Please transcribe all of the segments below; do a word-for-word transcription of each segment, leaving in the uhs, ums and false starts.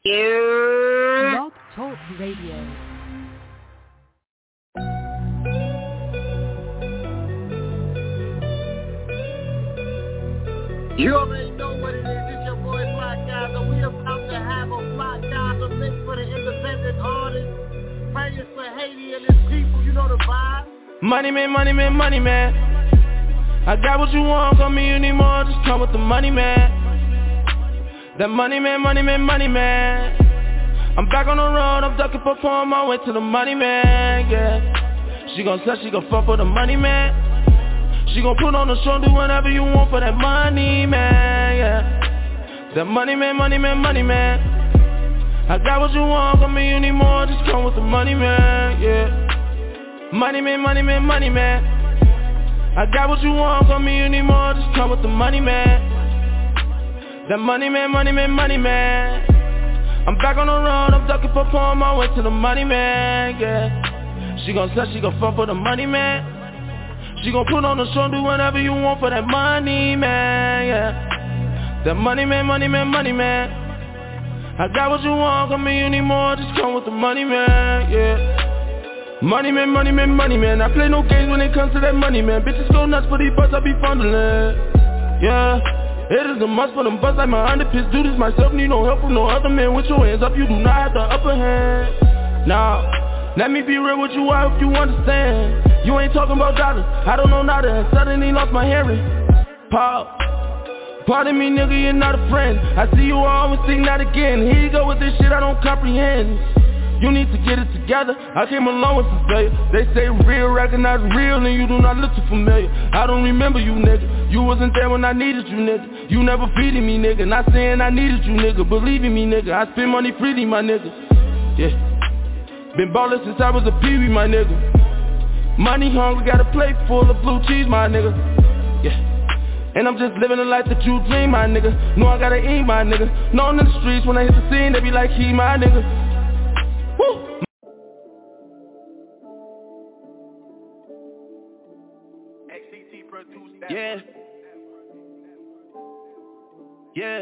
Yeah. Blog Talk Radio. You already know what it is. It's your boy Block Guys, and we about to have a Block Guys, a mix for the independent artists. Prayers for Haiti and his people. You know the vibe. Money man, money man, money man. I got what you want, come me you need more. Just come with the money man. That money man, money man, money man. I'm back on the road, I'm ducking for on my way to the money man, yeah. She gon' sell, she gon' fuck for the money man. She gon' put on the show, do whatever you want for that money, man, yeah. That money, man, money, man, money, man. I got what you want, come me, you need more, just come with the money, man, yeah. Money, man, money, man, money, man. I got what you want, come me, you need more, just come with the money, man. That money, man, money, man, money, man. I'm back on the road, I'm ducking for on my way to the money, man, yeah. She gon' sell, she gon' fuck for the money, man. She gon' put on the show, do whatever you want for that money, man, yeah. That money, man, money, man, money, man. I got what you want, come me, you need more, just come with the money, man, yeah. Money, man, money, man, money, man. I play no games when it comes to that money, man. Bitches go nuts for these butts, I be fondling, yeah. It is a must for them butts like my underpiss. Do this myself, need no help from no other man. With your hands up, you do not have the upper hand. Now, let me be real with you, I hope you understand. You ain't talking about dollars, I don't know nada, and suddenly lost my hearing. Pop, pardon me nigga, you're not a friend. I see you always sing that again. Here you go with this shit I don't comprehend. You need to get it together, I came along with some failure. They say real, recognize real, and you do not look too familiar. I don't remember you nigga, you wasn't there when I needed you nigga. You never feeding me nigga, not saying I needed you nigga. Believing me nigga, I spend money freely my nigga. Yeah. Been ballin' since I was a peewee, my nigga. Money hungry, got a plate full of blue cheese, my nigga. Yeah. And I'm just living the life that you dream, my nigga. Know I gotta eat, my nigga. Known in the streets, when I hit the scene, they be like, he, my nigga. Woo! Yeah. Yeah.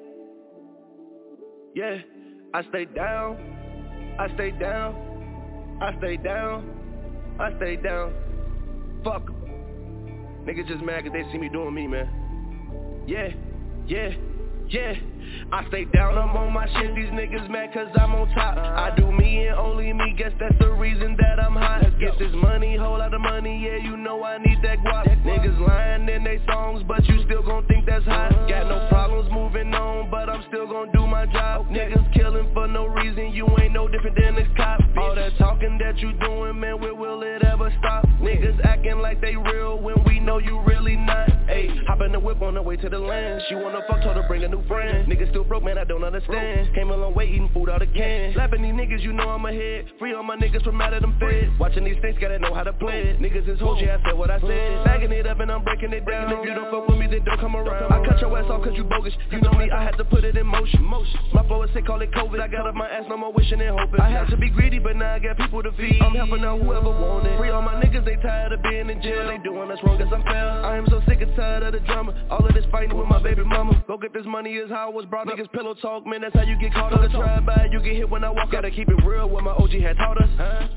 Yeah. I stay down. I stay down, I stay down, I stay down. Fuck em. Niggas just mad cause they see me doing me, man. Yeah, yeah, yeah. I stay down, I'm on my shit. These niggas mad cause I'm on top. I do me and only me, guess that's the reason that I'm hot. Get this money, whole lot of money, yeah, you know I need that guap. Niggas lying in they songs, but you still gon' think that's hot. Got no problems moving on, but I'm still gon' do my job. Niggas killing for no reason, you ain't no different than this cop. All that talking that you doing, man, where will it ever stop? Niggas acting like they real when we know you really not. Ayy, hop in the whip on the way to the land. She wanna fuck, told her bring a new friend. Niggas still broke, man, I don't understand. Came a long way eating food out of can. Slapping these niggas, you know I'm ahead. Free all my niggas from out of them feds. Watching these things, gotta know how to play it. Niggas is hoes, yeah, I said what I said. Bagging it up and I'm breaking it down. If you don't fuck with me, then don't come around. I cut your ass off cause you bogus. You know me, I had to put it in motion. My flow is sick, call it COVID. I got up my ass, no more wishing and hoping. I had to be greedy, but now I got people to feed. I'm helping out whoever want it. Free all my niggas, they tired of being in jail. They doing us wrong cause I'm fair. I am so sick and tired of the drama. All of this fighting with my baby mama. Go get this money is how I was brought up. Niggas pillow talk, man, that's how you get caught up. Try by, you get hit when I walk. Gotta keep it real, what my O G had taught us. Huh?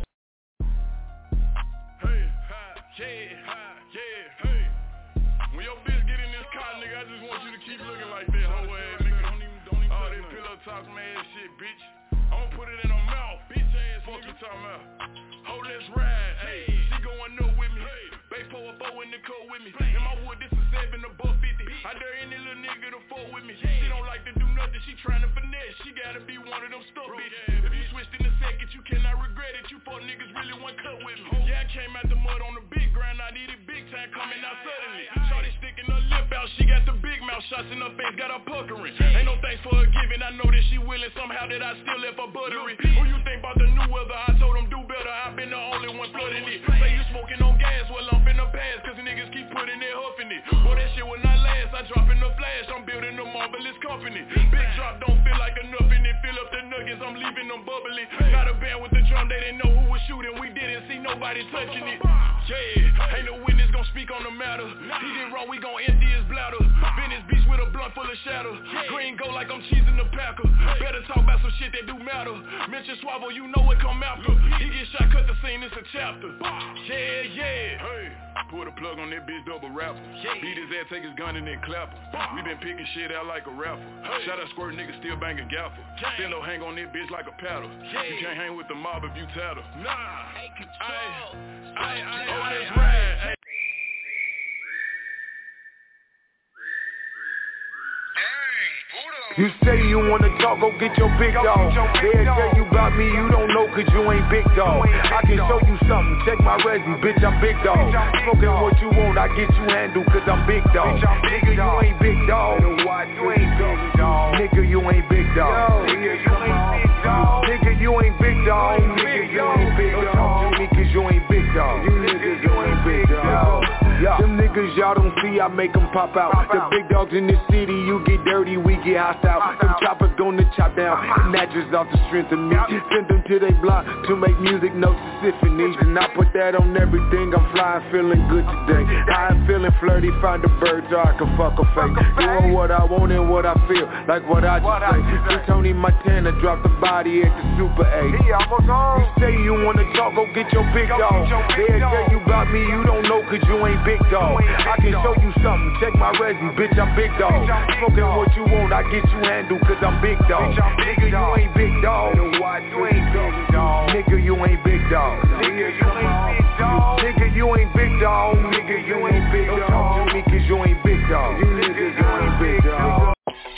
Hey, hi, yeah, hi, yeah, hey. When your bitch get in this car, nigga, I just want you to keep looking like that, hoe ass nigga. Don't even, don't even. All this pillow talk, man, shit, bitch. I'ma put it in her mouth, bitch ass. Fuck you talking about? Hold let's ride, hey. She going up with me. Bay four or four in the coat with me. In my wood, this is seven above fifty. I dare any little nigga to fuck with me. She don't like to do nothing, she tryna finesse. She gotta be one of them stuff bitches. If you switched in a second, you cannot regret it. You fuck niggas really want cut with me. Yeah, I came out the mud on the big grind. I needed big time coming out suddenly. Shorty sticking her lip out, she got the big mouth shots in her face, got her puckering. Ain't no thanks for her giving. I know that she willing somehow that I still left her buttery. Who you think about the new weather? I told them do better. I've been the only one flooding it. Say you smoking on gas, well I'm finna pass, cause niggas keep putting it huffing it. Boy, that shit will not last. I drop in the flash, I'm building a marvelous company. Big drop don't feel like enough in it. Fill up the nuggets, I'm leaving them bubbly. Got a band with the drum, they didn't know who was shooting. We didn't see no nobody touching it. Yeah, ain't no witness gon' speak on the matter. He did wrong, we gon' empty his bladder. Venice Beach with a blunt full of shadow. Green go like I'm cheesing the Packer. Better talk about some shit that do matter. Mention Swabble, you know what come after. He get shot, cut the scene, it's a chapter. Yeah, yeah. Hey, pull the plug on that bitch, double rapper. Beat his ass, take his gun and then clap him. We been picking shit out like a rapper. Shout out squirt niggas still banging gaffer. Still no hang on that bitch like a paddle. You can't hang with the mob if you tattle. Nah, hey, control. I, I, I, on this ride. You say you wanna talk, go get your big dog. They'll tell you about me, you don't know cause you ain't big dog. I can show you something, check my resume, bitch, I'm big dog. Smoking what you want, I get you handled cause I'm big dog. Nigga, you ain't big dog. You ain't big dog. Nigga, you ain't big dog. Nigga, you ain't big dog. Nigga, you ain't big dog. Nigga, you ain't big dog. Talk to me cause you ain't big dog. You niggas, you ain't big dog. Yeah. Them niggas y'all don't see, I make them pop out. Pop the out. Big dogs in this city, you get dirty, we get hostile. Them choppers gonna chop down, and that just off the strength of me. Send them to they block to make music notes and symphonies. And I put that on everything, I'm flying, feeling good today. I'm feeling flirty, find a bird so I can fuck a face. Doing what I want and what I feel, like what I just say. Free Tony Montana dropped the body at the Super eight. You say you wanna talk, go get your big dog. They'll tell you about me, you don't know cause you ain't big dog. I can show you something, check my resume, bitch, I'm big dog. Smoking what you want, I get you handled cause I'm big dog. Nigga, you ain't big dog. You ain't big dog. Nigga, you ain't big dog. Nigga, you ain't big dog. Nigga, you ain't big dog. Nigga, you ain't big dog. Talk to me cause you ain't big dog. You niggas, you ain't big dog.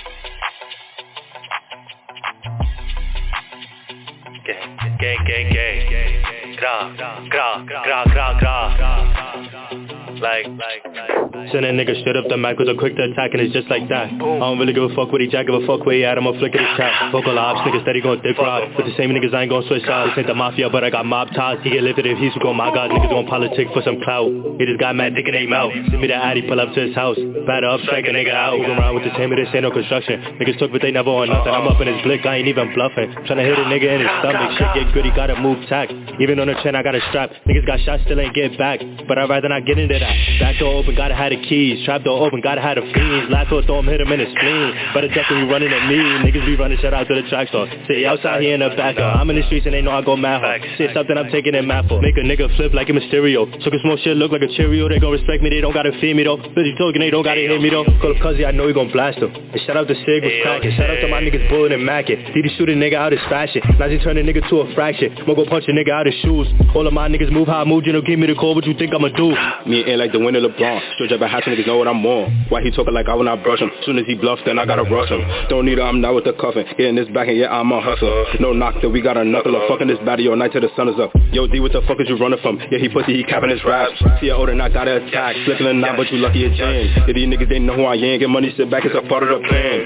Gang, gang, gang, gang. Gra, gra, gra, gra, gra. Like, like, like. Send that nigga straight up the mic, cause I'm quick to attack and it's just like that. I don't really give a fuck what he jack, give a fuck where he at, I'ma flick at his trap. Vocal ops, niggas steady gon' dick ride. With the same niggas I ain't gon' switch sides. This ain't the mafia, but I got mob ties. He get lifted if he's go my god, niggas gon' politic for some clout. He just got mad dick in they mouth. Send me the addy, pull up to his house. Batter up, strike a nigga out. Moving around with the same, but this ain't no construction. Niggas took but they never on nothing. I'm up in his blick, I ain't even bluffing. Tryna hit a nigga in his stomach, shit get good, he gotta move tack. Even on the chin, I got a strap. Niggas got shot, still ain't get back. But I'd rather not get into that. Back door open, gotta have the keys. Trap door open, gotta have the fiends. Last door throw him, hit him in his spleen. Better duck when he running at me. Niggas be running, shout out to the track store. Say outside, he in the back door. I'm in the streets and they know I go mad hard. Shit, something I'm taking in mad for. Make a nigga flip like a Mysterio. So can smoke shit, look like a Cheerio. They gon' respect me, they don't gotta feed me though. Busy talking, they don't gotta hear me though. Call up Cuzzy, I know he gon' blast him. And shout out to Sig was cracking. Shout out to my niggas Bullet and Mackin. Did he shoot a nigga out his fashion? Now he turn a nigga to a fraction. I'ma go punch a nigga out his shoes. All of my niggas move how I move, you know, give me the call, what you think I'ma do? Me and like the winner LeBron. Stretch up a hat, niggas know what I'm on. Why he talking like I will not brush him? Soon as he bluffs, then I gotta rush him. Don't need her, I'm not with the cuffin'. Hitting this back and yeah, I'm a hustler. No knock till we got a knuckler. Fucking this baddie all night till the sun is up. Yo, D, what the fuck is you running from? Yeah, he pussy, he capping his raps. See, I older knocked out of attack. Flipping a knot, but you lucky it's James. Yeah, these niggas, they know who I am. Get money, sit back, it's a part of the plan.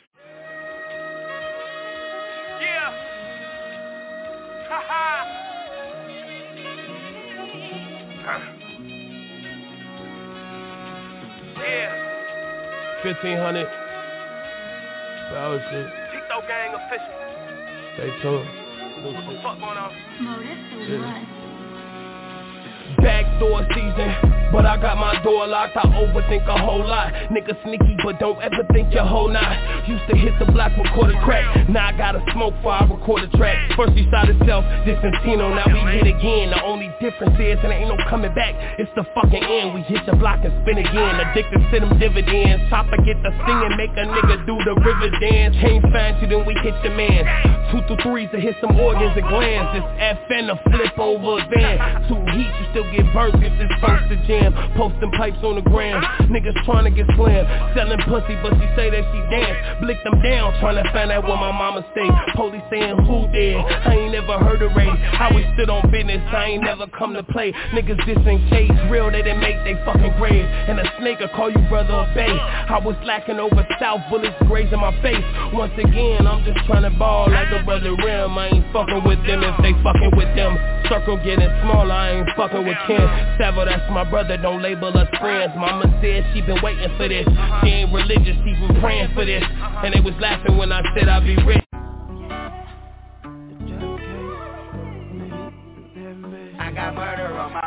fifteen hundred. Oh shit. Tito Gang official. Stay tuned. What the fuck going on? Yeah. Backdoor season, but I got my door locked. I overthink a whole lot. Nigga sneaky, but don't ever think your whole knot. Used to hit the block with quarter crack. Now I gotta smoke for I record a track. First he shot himself, Distantino. Now we hit again. The only difference is and ain't no coming back. It's the fucking end. We hit the block and spin again. Addicted to them dividends. Chopper get the singing, make a nigga do the river dance. Can't find you, then we hit the man. Two to threes to hit some organs and glands. This F and a flip over a van. Two heat, you still get burnt if this first to jam. Posting pipes on the gram. Niggas trying to get slammed. Selling pussy, but she say that she dance. Blick them down, trying to find out where my mama stay. Police saying who did? I ain't never heard of Ray. How we stood on business, I ain't never come to play. Niggas dissing case real, they didn't make they fucking grave. And a snake will call you brother or bae. I was slacking over south, bullets grazing my face. Once again, I'm just trying to ball like a brother Rim. I ain't fucking with them if they fucking with them. Circle getting smaller, I ain't fucking with Ken. Savo, that's my brother, don't label us friends. Mama said she been waiting for this. She ain't religious, she been praying for this. And they was laughing when I said I'd be rich. I got murder on my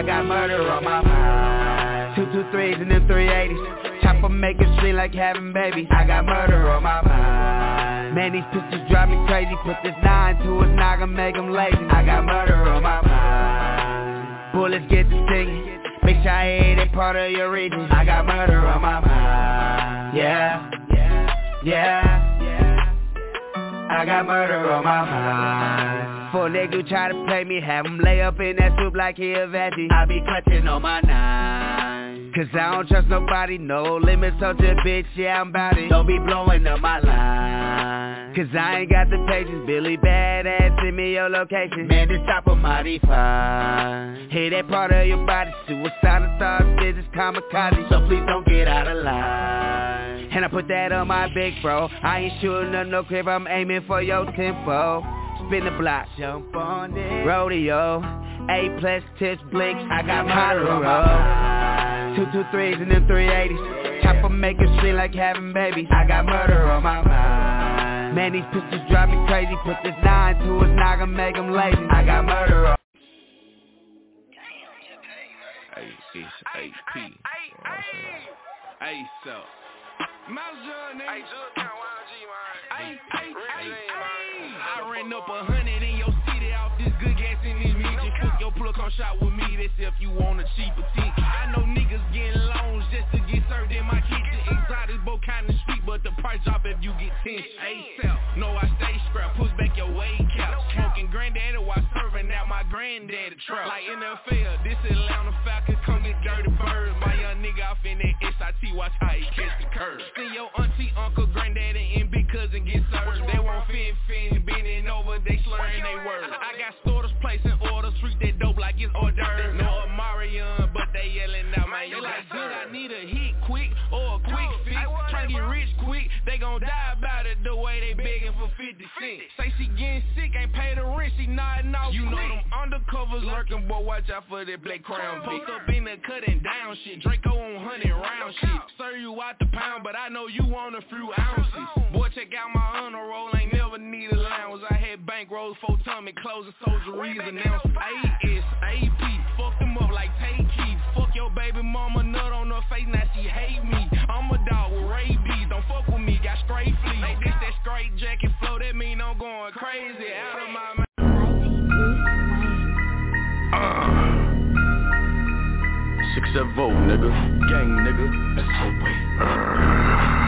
I got murder on my mind. Two two threes and them three eighties. Chopper make it sweet like having babies. I got murder on my mind. Man, these pistols drive me crazy. Put this nine to his noggin, make him lazy. I got murder on my mind. Bullets get to singing. Make sure I hit it part of your region. I got murder on my mind. Yeah, yeah, yeah. I got murder on my mind. For a nigga who try to play me, have him lay up in that soup like he a veggie. I be clutching on my nine. Cause I don't trust nobody, no limits on your bitch, yeah I'm bout it. Don't be blowing up my line. Cause I ain't got the patience, Billy Badass, send me your location. Man, this chopper mighty fine. Hey, that part of your body, suicidal thoughts, business kamikaze. So please don't get out of line. And I put that on my big bro. I ain't shooting up no crib, I'm aiming for your tempo. Spin the block, jump on it. Rodeo, A plus tips blinks. I got murder on my mind. Two two threes and them three eighties. Chopper make it sweet like having babies. I got murder on my mind. Man, these pistols drive me crazy. Put this nine to his noggin, make him lazy. I got murder on. Hey, it's A P. Hey, so. Hey, I ran up a hundred in your city off this good gas in this midget. Fuck your plug, come shot with me, that's if you want a cheaper ticket. I know niggas getting loans just to get served in my kitchen. Exotic, both kind of street, but the price drop if you get ten. ASAP, no I stay scrap, push back your weight cap. Smoking granddaddy while serving out my granddaddy trap. Like N F L, this Atlanta Falcons, come get dirty birds. My young nigga off in that S I T, watch how he catch the curve. See your auntie, uncle, granddaddy, and big cousin get served. They won't fin fin, bending over, they slurring they words. I got starters placing orders, treat that dope like it's hors d'oeuvres. No Amarion, but they yelling out, man, you like good, I need a hit quick or a quick fix. Try to get rich quick, they gon' die about it the way they begging for fifty cents. Say she getting sick, ain't pay the rent, she nodding off. You know them undercovers lurking, boy, watch out for that black crown. Post up in the cutting down shit, Draco on hundred round shit. Serve you out the pound, but I know you want a few ounces. Boy, check out my honor roll, ain't never need allowance. I had bankrolls, four tummy closing, soldieries announced. A S A P, fuck them up like take keys. Fuck your baby mama, nut on her face, now she hate me. I'm a dog with rabies, don't fuck with me, got straight fleas. Like this, that straight jacket flow, that mean I'm going crazy out of my mind. Uh, six seven oh, nigga, gang nigga, that's so way. Uh.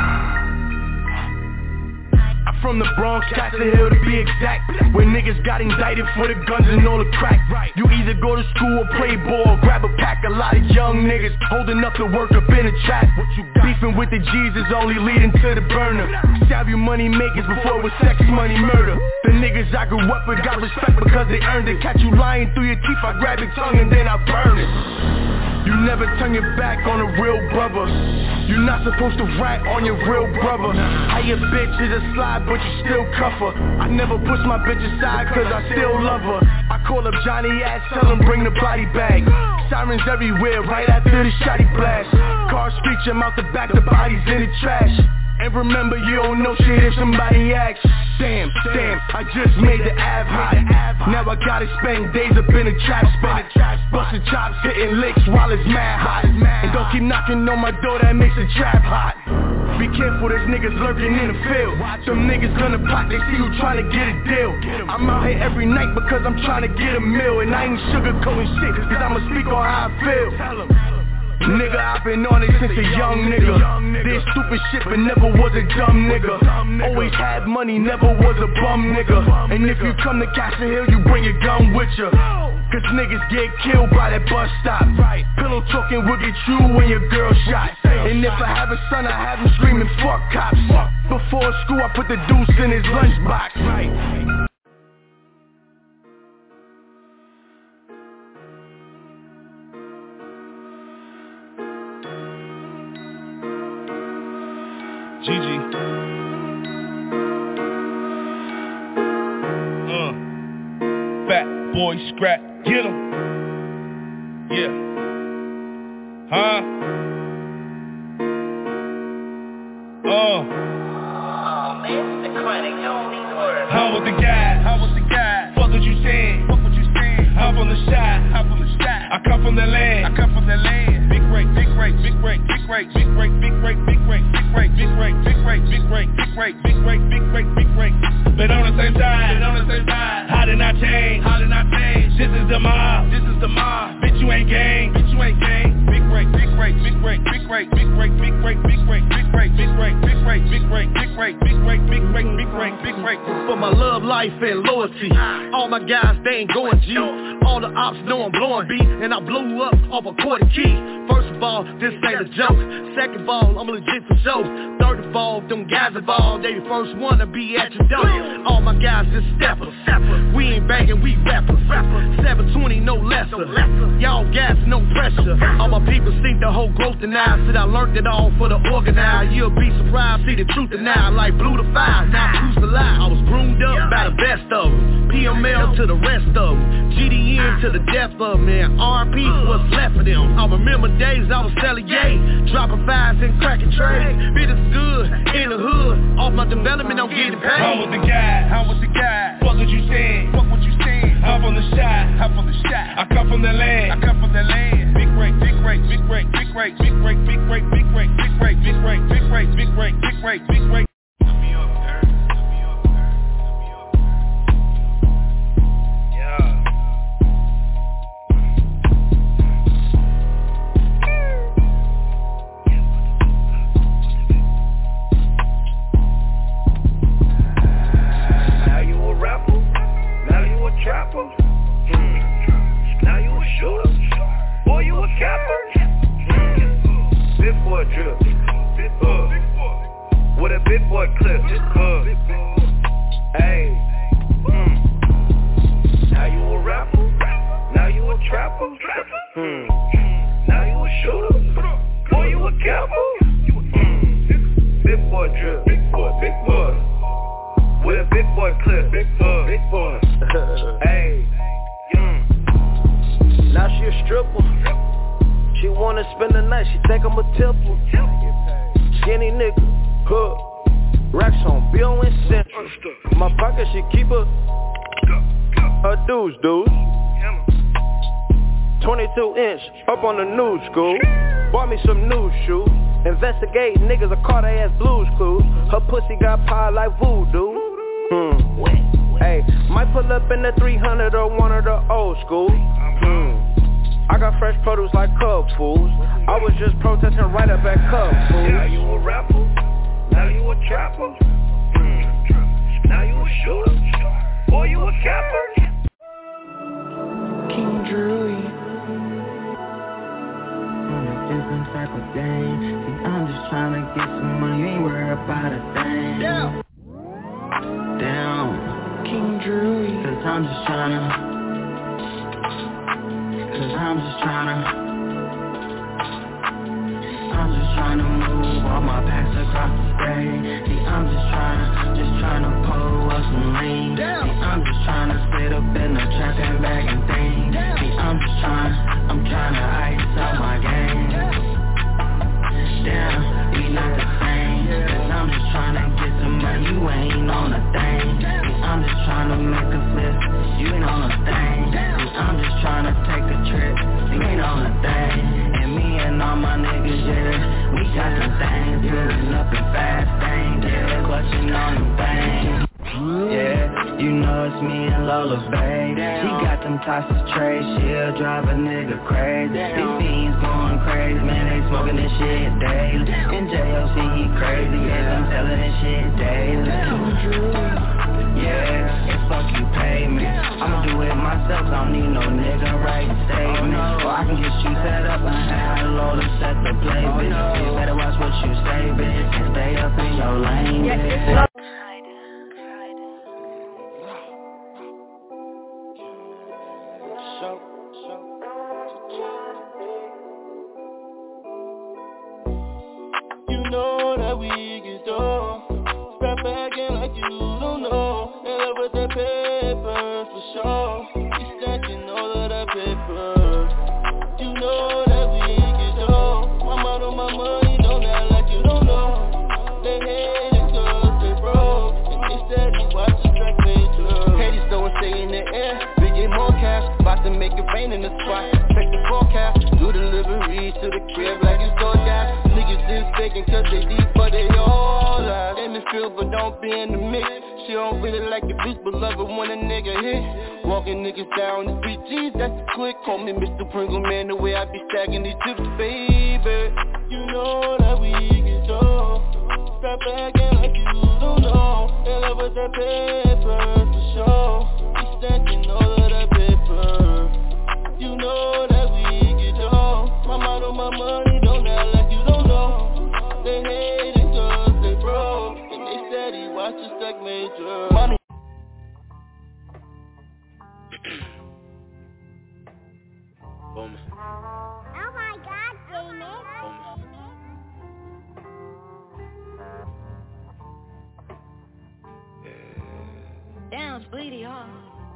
I'm from the Bronx, Castle Hill to be exact, where niggas got indicted for the guns and all the crack. You either go to school or play ball, grab a pack. A lot of young niggas holding up the work up in the trap. Beefing with the G's is only leading to the burner. Stab you money makers before it was sex, money, murder. The niggas I grew up with got respect because they earned it. Catch you lying through your teeth, I grab your tongue and then I burn it. You never turn your back on a real brother. You're not supposed to rat on your real brother. How your bitch is a slide but you still cuff her. I never push my bitch aside cause I still love her. I call up Johnny Ass, tell him bring the body bag. Sirens everywhere right after the shotty blast. Cars screech them out the back, the body's in the trash. And remember you don't know shit if somebody asks. Damn, damn, I just made the Av hot. Now I gotta spend days up in a trap spot. Bustin' chops, hitting licks while it's mad hot. And don't keep knocking on my door, that makes the trap hot. Be careful, there's niggas lurking in the field. Some niggas gonna pop, they see you trying to get a deal. I'm out here every night because I'm trying to get a meal. And I ain't sugarcoating shit, cause I'ma speak on how I feel. Nigga, I've been on it since a young nigga. Did stupid shit but never was a dumb nigga. Always had money, never was a bum nigga. And if you come to Castle Hill, you bring your gun with ya. Cause niggas get killed by that bus stop. Pillow talking will get you when your girl shot. And if I have a son, I have him screaming fuck cops. Before school, I put the deuce in his lunchbox. Gigi. Uh. Fat boy scrap, get him. Yeah. Huh? Uh. Oh, man, the chronic, don't need words. How was the guy? How was the guy? Fuck what you saying? Fuck what you saying? Hop on the shot, hop on the shot. I come from the land, I come from the land. Big rake, big rake, big rake, big rake, big rake, big rake, big rake, big rake, big rake, big rake, big rake, big rake, big rake, big rake, big rake. But on the same side, but on the same side. How did I change? How did I change? This is the mob, this is the mob. Bitch you ain't gang, bitch you ain't gang. Big rake, big rake, big rake, big rake, big rake, big rake, big rake, big rake, big rake, big rake, big rake, big rake, big rake, big rake, big rake, big rake. For my love, life, and loyalty, all my guys they ain't going G. All the ops know I'm blowing beat, and I blew up off a quarter key. First of all, this ain't a joke. Second of all, I'm legit for show. Third of all, them guys involved, they the first one to be at your door. All my guys just steppers. We ain't banging, we rappers. seven twenty, no lesser. Y'all gas, no pressure. All my people think the whole growth denied. Said I learned it all for the organized. You'll be surprised, see the truth denied. Like blue to fire, now who's the lie? I was groomed up by the best of them. P M L to the rest of them. G D N to the death of them. And R P what's left of them. I remember days I was selling yay, dropping fives and cracking trays. Bit is good in the hood. Off my development, I'm getting paid. How was the guy? How was the guy? Fuck what you saying? Fuck what you saying? Hop on the shot, hop on the shot. I come from the land, I come from the land. Big rake, big rake, big rake, big rake, big rake, big rake, big rake, big rake, big rake, big rake, big rake, big rake, big rake. Trapper, mm. Now you a shooter, boy you a capper, mm. Big boy drip, uh. With a big boy clip, uh. Hey, mm. Now you a rapper, now you a trapper, mm. Now you a shooter, boy you a capper, mm. Big boy drip, big boy, big boy. With a big boy clip, big boy, big boy. Hey, mm. Now she a stripper. She wanna spend the night, she think I'm a tipper. Skinny nigga, hood. Racks on Bill and Central. My pocket should keep her her dudes, dudes. twenty-two inch, up on the new school. Bought me some new shoes. Investigate niggas, I caught her ass Blues Clues. Her pussy got power like voodoo. Hmm. Hey, might pull up in the three hundred or one of the old school. Hmm. I got fresh produce like Cub Fools. I was just protesting right up at Cub Fools. Now you a rapper, now you a trapper. Hmm. Now you a shooter, boy you a capper. King Drewy. On a different type of game. See, I'm just trying to get some money. You ain't worried about a thing. Yeah. Down, King Drewy. Cause I'm just tryna Cause I'm just tryna I'm just tryna move all my packs across the state. See, I'm just tryna, just tryna pull up some lean. See, I'm just tryna sit up in the trap and bag and things. See, I'm just tryna, I'm tryna ice out my game. Damn, we not the same. Cause I'm just tryna get some money, you ain't on a thing. I'm just tryna make a flip, you ain't on a thing. I'm just tryna take a trip, you ain't on a thing. And me and all my niggas, yeah, we got some things, building up in fast things, yeah, clutching on them things. Yeah, you know it's me and Lola, babe. She got them Tasas trade, she'll drive a nigga crazy. These fiends going crazy, man, they smoking this shit daily. In J O C he crazy, yeah, I'm selling this shit daily. Yeah, and fuck you pay me. I'ma do it myself, I don't need no nigga right to save me. Or I can get you set up and have a load of set to play, bitch. You better watch what you say, bitch, and stay up in your lane, bitch. You know that we get done. Stop acting like you don't know. And love with that paper for sure. You stacking all of that paper. You know that we get done. I'm out on my money, don't act like you don't know. They hate it cause they broke. And they steady watch the track page up. Haters though and stay in the air. We get more cash, about to make it rain in the spot. Check the real, but don't be in the mix. She don't really like the bitch, but love it when a nigga hit. Walking niggas down the three G's, that's the click. Call me Mister Pringle, man, the way I be stacking these chips, baby. You know that we get dope. Strap back in like you don't know. In love with that paper, for sure. We stacking all of that paper. You know that we get dope. My mind on my money, don't act like you don't know. They hating cause they broke, and they steady watch us stack major money. Boom. Oh my God, Damon. Damn, Bleedy, huh?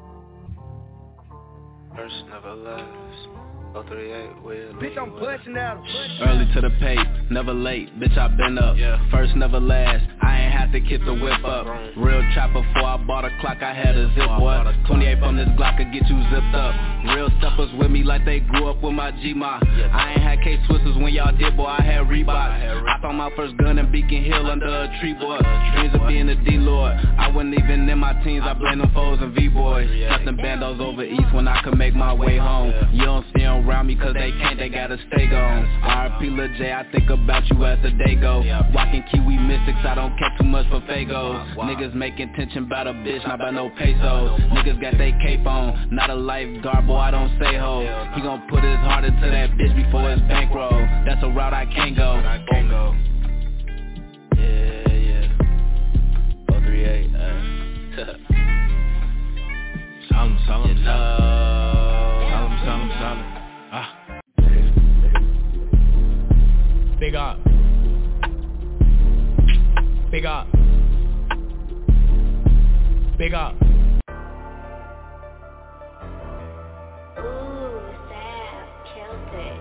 First never last. oh three eight, bitch, I'm pushing out. Early to the pace, never late, bitch, I been up. Yeah. First never last, I ain't had to kick the whip up. Real trapper before I bought a clock, I had a zip, boy. twenty-eight from this Glock could get you zipped up. Real steppers with me like they grew up with my G-Ma. I ain't had K-Swissers when y'all did, boy, I had Reebok. I found my first gun in Beacon Hill under a tree, boy. Dreams of being a D-Lord. I wasn't even in my teens, I blame them foes and V-boys. Nothing bandos over east when I could make my way home. You don't see them around me cause they can't, they gotta stay gone. R I P Lil J, I think about you as the day go. Walking Kiwi Mystics, I don't care too much for Fagos. Niggas making tension about a bitch, not about no pesos. Niggas got they cape on, not a lifeguard, boy, I don't say ho. He gon' put his heart into that bitch before his bankroll. That's a route I can't go. I can't go. Yeah, yeah. oh three eight, uh. Solemn, solemn, solemn, solemn, solemn. Ah. Big up. Big up. Big up. Ooh, Sab, killed it.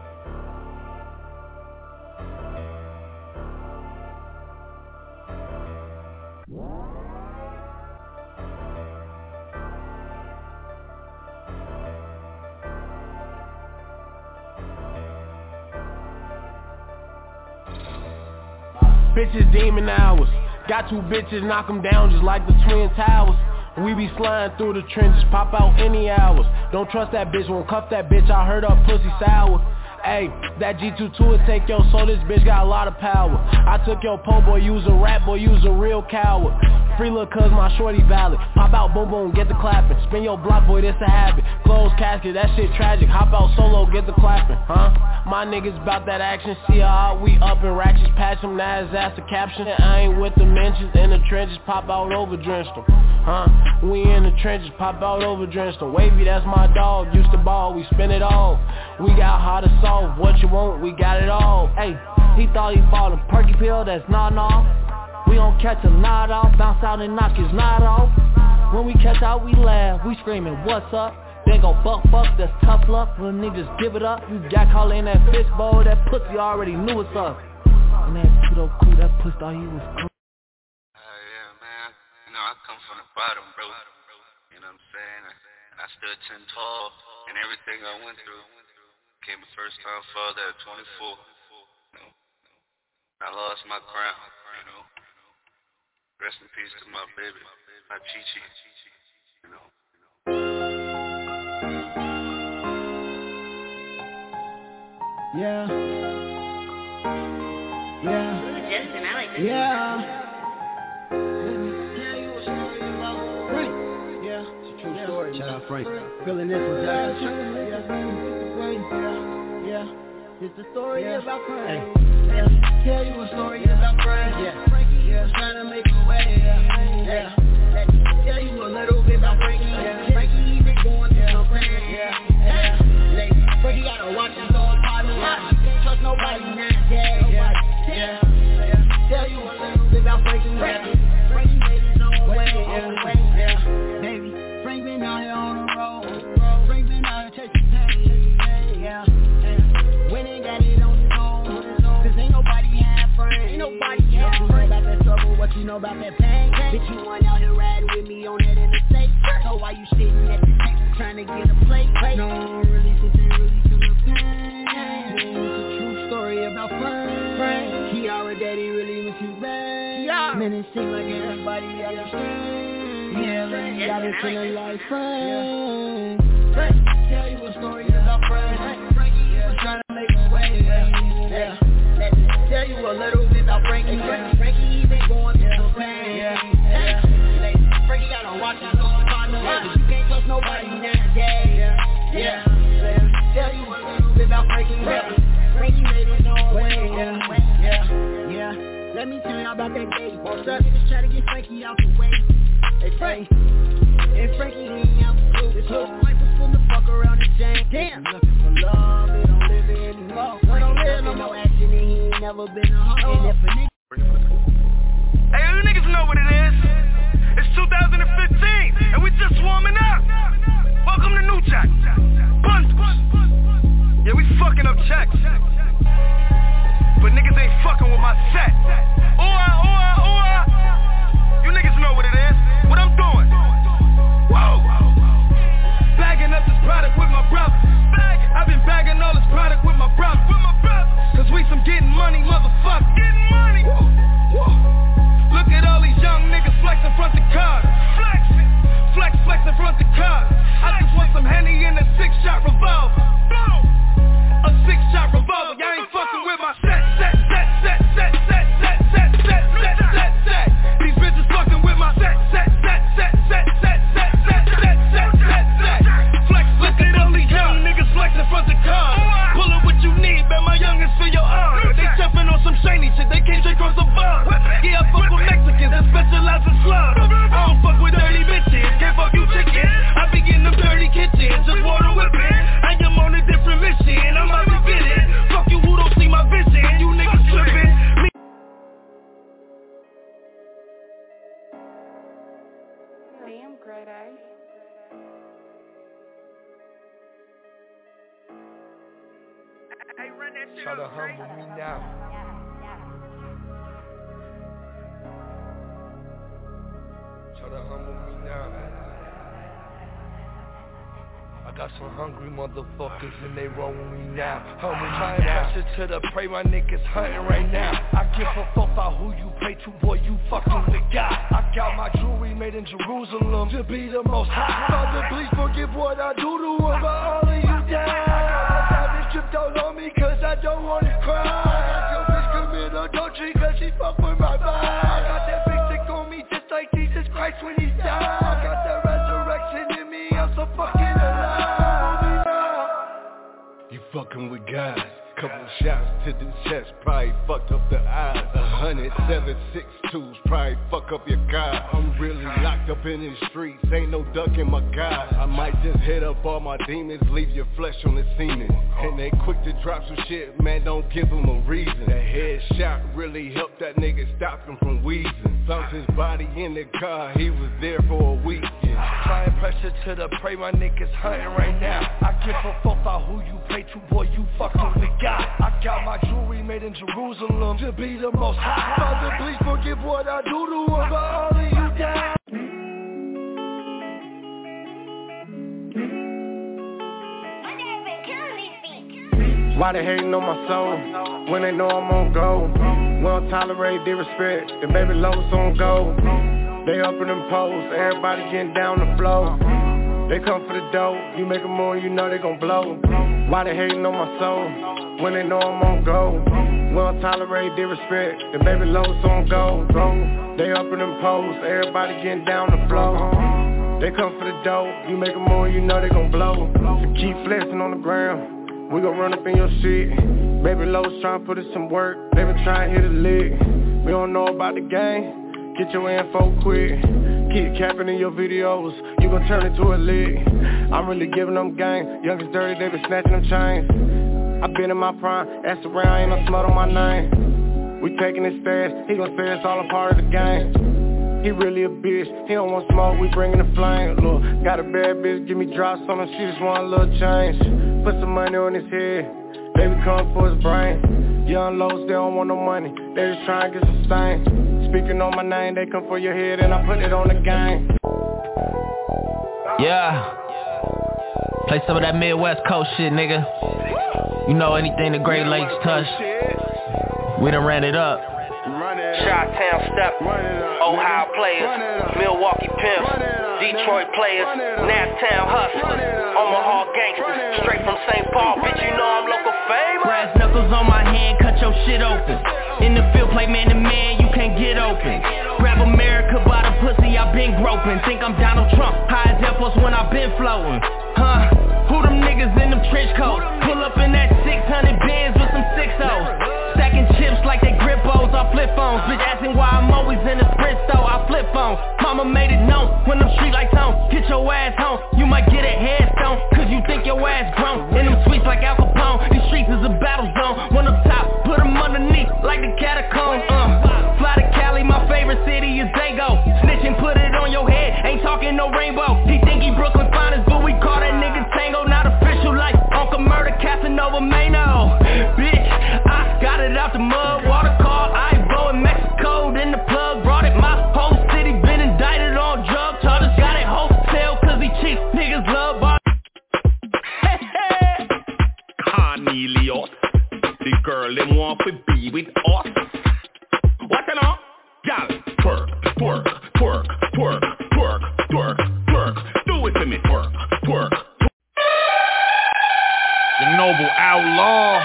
Bitches demon hours. Got two bitches, knock them down just like the Twin Towers. We be sliding through the trenches, pop out any hours. Don't trust that bitch, won't cuff that bitch, I heard her pussy sour. Ayy, that G twenty-two will take your soul, this bitch got a lot of power. I took your po' boy, use a rap boy, use a real coward. Free look cuz my shorty valid. Pop out, boom boom, get the clapping. Spin your block boy, this a habit. Closed casket, that shit tragic. Hop out solo, get the clapping, huh? My niggas bout that action, see how we up in ratchets. Patch them, now his ass a caption. I ain't with the mentions, in the trenches, pop out over drenched them, huh? We in the trenches, pop out over drenched them. Wavy, that's my dog, used to ball, we spin it all. We got how to solve, what you want, we got it all. Hey, he thought he bought a perky pill, that's not off. We don't catch a nod off, bounce out and knock his knot off. When we catch out, we laugh, we screaming, what's up? Then go fuck fuck, that's tough luck. When niggas give it up, you jack all in that fish bowl, that pussy already knew what's up. And that pseudo cool, that pussy thought he was cool. Uh, yeah, man. You know, I come from the bottom, bro. You know what I'm saying? And I stood ten tall, and everything I went through came the first time father at twenty-four. You know, I lost my crown, you know. Rest in peace to my baby, my Chi-Chi, you know. Yeah. Yeah. Ooh, Justin, I like this. Yeah. Let me tell you a story about Frank. Yeah. It's a true story. Shout out Frank. Feeling this one, Yeah, yeah. yeah. Yeah. It's the story Yeah. about Frank. Hey, let me tell you a story about Frank. Yeah. Frankie, yeah, trying to make a way. Yeah. Yeah. Let me tell you a little bit about Frankie. Yeah. Frankie, he been going through some pain. Yeah. Yeah. Like, Frankie gotta watch his own partner. Yeah. Can't trust nobody not dead. Yeah. Yeah. Yeah. Tell you a little bit about Frankie. Yeah. Frankie made his own way. Yeah. Yeah. Baby, Frank been out here on the road. Frank been out here chasing pain. Yeah. Yeah. When he got it on his own. Cause ain't nobody had friends. Ain't nobody had friends. What you know about that struggle? What you know about that pain? Bitch, you went out here riding with me on that interstate. So why you sitting at the table trying to get a plate? No, I don't really think they really feel the pain. It's a true story about Frank. Frank. He our daddy really was too bad. Yeah. Man, it seems like everybody understands. Yeah, man, got it feeling like friends. Tell you a story about friends. Yeah, trying to make a way. Yeah, yeah. Tell you a little bit about Frankie. Frankie even going through some pain. Yeah, Frankie got on watch his own partner. You can't trust nobody nowadays. Yeah, tell you a little bit about Frankie. Frankie made it no way. Yeah, yeah, yeah. Let me tell y'all about that day. Both us niggas try to get Frankie out the way. They say, and Frankie ain't out the blue. This little wife was full the fuck around the chain. Damn, looking for love, it don't live anymore. We don't live no more action, and he ain't never been a hoe. And if a nigga hey, you niggas know what it is. It's two thousand fifteen, and we just warming up. Welcome to New Jack. Bundles. Yeah, we fucking up checks. But niggas ain't fucking with my set. Ooh, ah, ooh, ah, ooh, ah. You niggas know what it is. What I'm doing. Whoa. Bagging up this product with my brother. I've been bagging all this product with my brother. Cause we some getting money, motherfucker. Getting money. Whoa. Whoa. Look at all these young niggas flexing front the car. Flexing. Flex, flex in front the car. I just want some Henny and a six-shot revolver. Boom. A six-shot revolver. Y'all ain't fucking with my set, set, set, set, set, set, set, set, set, set, set, set. These bitches fucking with my set, set, set, set, set, set, set, set, set, set, set, set. Flex, look at all these young niggas flexing front the car. Pull up what you need, man. My youngins for your arm. They jumping on some shiny shit. They can't take cross the bar. Yeah, I fuck with Mexicans that specialize in slaughter. I don't fuck with dirty bitches. Can't fuck you chicken. I be getting them dirty kitchens. Just water whipping. I am on a different mission. I'm out to get it. Fuck you who don't see my vision. You niggas tripping. Me- Damn, great eye. Try to humble me now. Try to humble me now. I got some hungry motherfuckers and they roll with me now. Humble me now. Pressure to the prey, my niggas hunting right now. I give a fuck about who you pray to, boy, you fucking with God. I got my jewelry made in Jerusalem to be the most high. Father, please forgive what I do to them, but all of you die. Stripped all on me cause I don't wanna cry. Your bitch commit adultery cause she fuck with my vibe. I got that big stick on me just like Jesus Christ when he died. I got that resurrection in me, I'm so fucking alive. You fucking with God. Couple shots to the chest, probably fucked up the eyes. A hundred seven six twos, probably fuck up your car. I'm really locked up in these streets, ain't no ducking my God. I might just hit up all my demons, leave your flesh on the semen. And they quick to drop some shit, man, don't give them a reason. That headshot really helped that nigga stop him from wheezing. Found his body in the car, he was there for a week. Yeah. Applying pressure to the prey, my niggas hunting right now. I give a fuck about who you pray to, boy, you fucking with God. I got my jewelry made in Jerusalem to be the most high. Father, please forgive what I do to them, but all of you die. Why they hating on my soul when they know I'm on go? We don't tolerate disrespect, the baby lows on go. They up in them posts, everybody getting down the floor. They come for the dough, you make a move, you know they gon' blow. Why they hating on my soul when they know I'm on go? We don't tolerate disrespect, the baby lows on go. They up in them posts, everybody getting down the floor. They come for the dough, you make a move, you know they gon' blow. So keep flexing on the ground, we gon' run up in your shit. Baby lows tryna put in some work, they been tryna hit a lick. We don't know about the game, get your info quick. Keep capping in your videos, you gon' turn it to a lick. I'm really giving them game, youngest dirty, they been snatching them chains. I been in my prime, asked around, ain't no smut on my name. We taking his fast, he gon' say it's all a part of the game. He really a bitch, he don't want smoke, we bringing the flame. Look, got a bad bitch, give me drops on her, she just want a little change. Put some money on his head, baby come for his brain. Young lows, they don't want no money, they just trying to get some stain. Speaking on my name, they come for your head and I put it on the game. Yeah, play some of that Midwest Coast shit, nigga. You know anything the Great Lakes touch, we done ran it up. Chi-Town Step, Ohio players, Milwaukee Pimps, Detroit players, Naptown Hustlers, Omaha gangsters, straight from Saint Paul, bitch, you know I'm local famous. Brass knuckles on my hand, cut your shit open. In the field, play man to man, you can't get open. Grab America by the pussy, I been groping. Think I'm Donald Trump, high as Air Force when I been floating. Huh? Who them niggas in them trench coats? Pull up in that six hundred Benz with some six O's. Stacking chips like they grippos off flip phones. Bitch asking why I'm always in the sprint store, I flip phones. Mama made it known when them street lights on. Get your ass home, you might get a headstone, cause you think your ass grown. In them streets like Al Capone, these streets is a battle zone. One up top, put them underneath like the catacombs. Uh, fly to Cali, my favorite city is Dago. Snitch and put it on your head, ain't talking no rainbow. He think he Brooklyn finest, but we call that nigga Tango. Not official like Uncle Murder, Casanova Mano. Bitch, I got it out the mud, water called Ivo in Mexico. Then the plug brought it, my whole city been indicted on drug charges. Got it wholesale cause he cheap, niggas love bar. Cornelius, the girl them want to be with us. What you know? Y'all, twerk, twerk, twerk, twerk, twerk, twerk, twerk. Do it to me, twerk, twerk. The Noble Outlaw.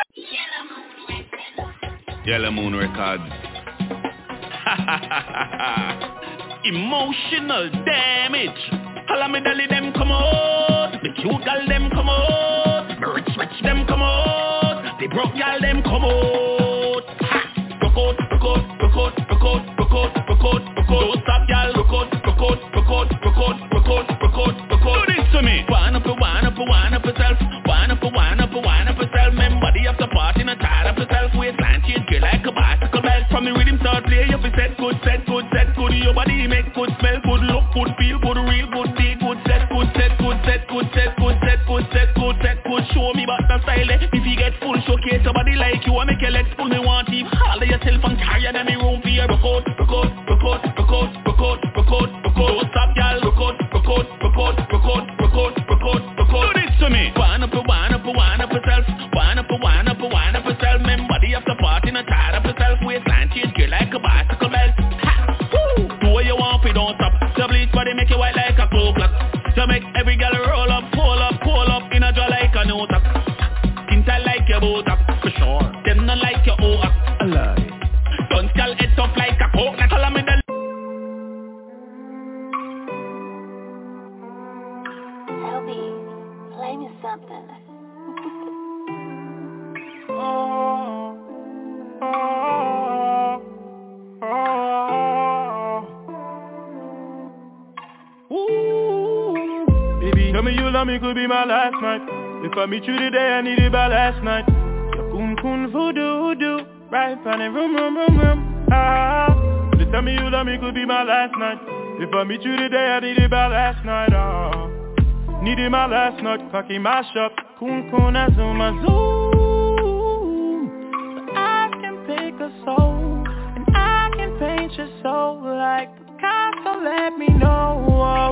Yellow Moon Records. Emotional damage. All of me dolly them come out. The cute girl them come out. The rich rich them come out. The broke girl them come out. Ha! Rock out, rock out, rock out, rock out, rock out, rock out, rock out. Don't stop y'all. Rock out, rock out, rock out, rock out, rock out, rock out, rock out. Do this to me. Wind up, wind up, wind up yourself. Wind up, wind up, wind up yourself. Man, body up the party, not tired of yourself. Waistline change, girl like a bicycle belt. From the rhythm start play, you be set good, set good, set good. Your body make good, smell good, look good, feel good, real good, be good, set good, set good, set good, set good, set good, set good, set good. Show me about the style. If you get full, showcase somebody like you. I make your legs pull me want to all of yourself and tired and me room for you. Rock out, rock out, rock out, rock out, rock out, rock out, rock out. Don't stop, y'all. Rock out, rock out, rock out, rock out, rock out, rock out, rock out. Do this to me. Wind up, wind up, wind up yourself. Wind up, wind up, wind up yourself. Man, body up the party, not tired of yourself. Waistline change, girl like a bicycle belt. Ha! Woo! Do what you want, we don't stop. The bleach body make you white like a clock clock. To make every girl roll up, pull up, pull up in a draw like a new tack. Skin tight like your botox, for sure. Them not like your O X. I love it. Don't skull it tough like a coke. Like all of me the L B, play me something. Oh, oh, oh, oh. Ooh. Baby, tell me you love me, could be my last night. If I meet you today, I need it by last night. Your coon coon voodoo voodoo, right on the room room room room. Ah, just tell me you love me, could be my last night. If I meet you today, I need it by last night. Ah, need it my last night, cocky mash up, coon coon a zoom a zoom. Pick a soul, and I can paint your soul like Picasso. Let me know.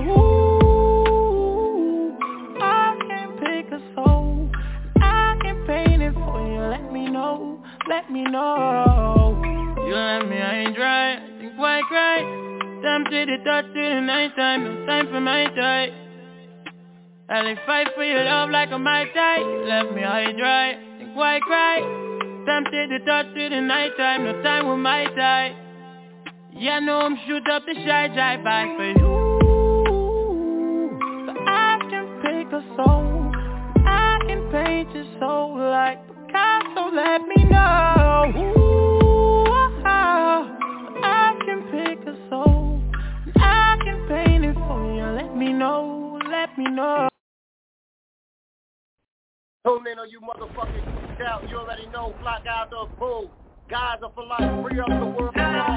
Ooh, I can pick a soul, I can paint it for you. Let me know, let me know. You let me, I ain't dry. I think why cry? Time to the touch to the night time. No time for my tie. I'll fight for your love like a Mai Tai. You left me high dry. I think why cry? Time to the touch to the night time, no time with my tie. Yeah, no, I'm shoot up the shy drive by for you. So I can pick a soul, I can paint your soul like Picasso. Let me know. Ooh, I can pick a soul, I can paint it for you. Let me know, let me know. Tune in on you motherfucking out. You already know, fly guys are cool. Guys are for life, free up the world.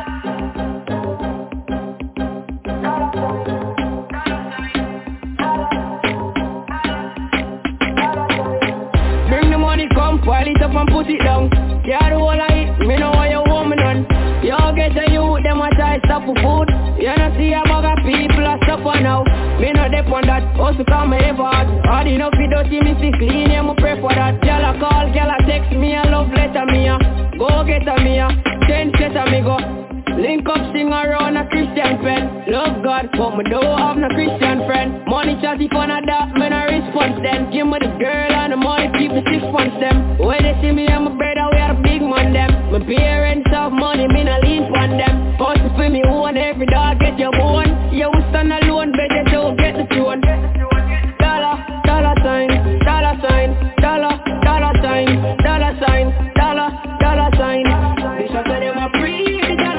Bring the money, come, pile it up and put it down. Yeah, the whole of it, me know what you want me done. You get a youth, them a try stop for food. You don't see a bag of people are suffer now. Me no dep on that, also come my effort. Hard enough you don't see me fi clean, yeah, me pray for that. Girl a call, girl a text me, a love letter me a. Go get a me a, ten set a me go. Link up, sing around a Christian friend. Love God, but me don't have no Christian friend. Money chatty fun of that, me no response then. Give me the girl and the money, keep the six funds them. When they see me and my brother, we are the big man them. My parents have money, me no lean on them. Post for me own, every dog get your bone. You will stand alone, better don't get the tune. Dollar, dollar sign, dollar sign, dollar, dollar sign, dollar sign, dollar, dollar sign. This is for them a free.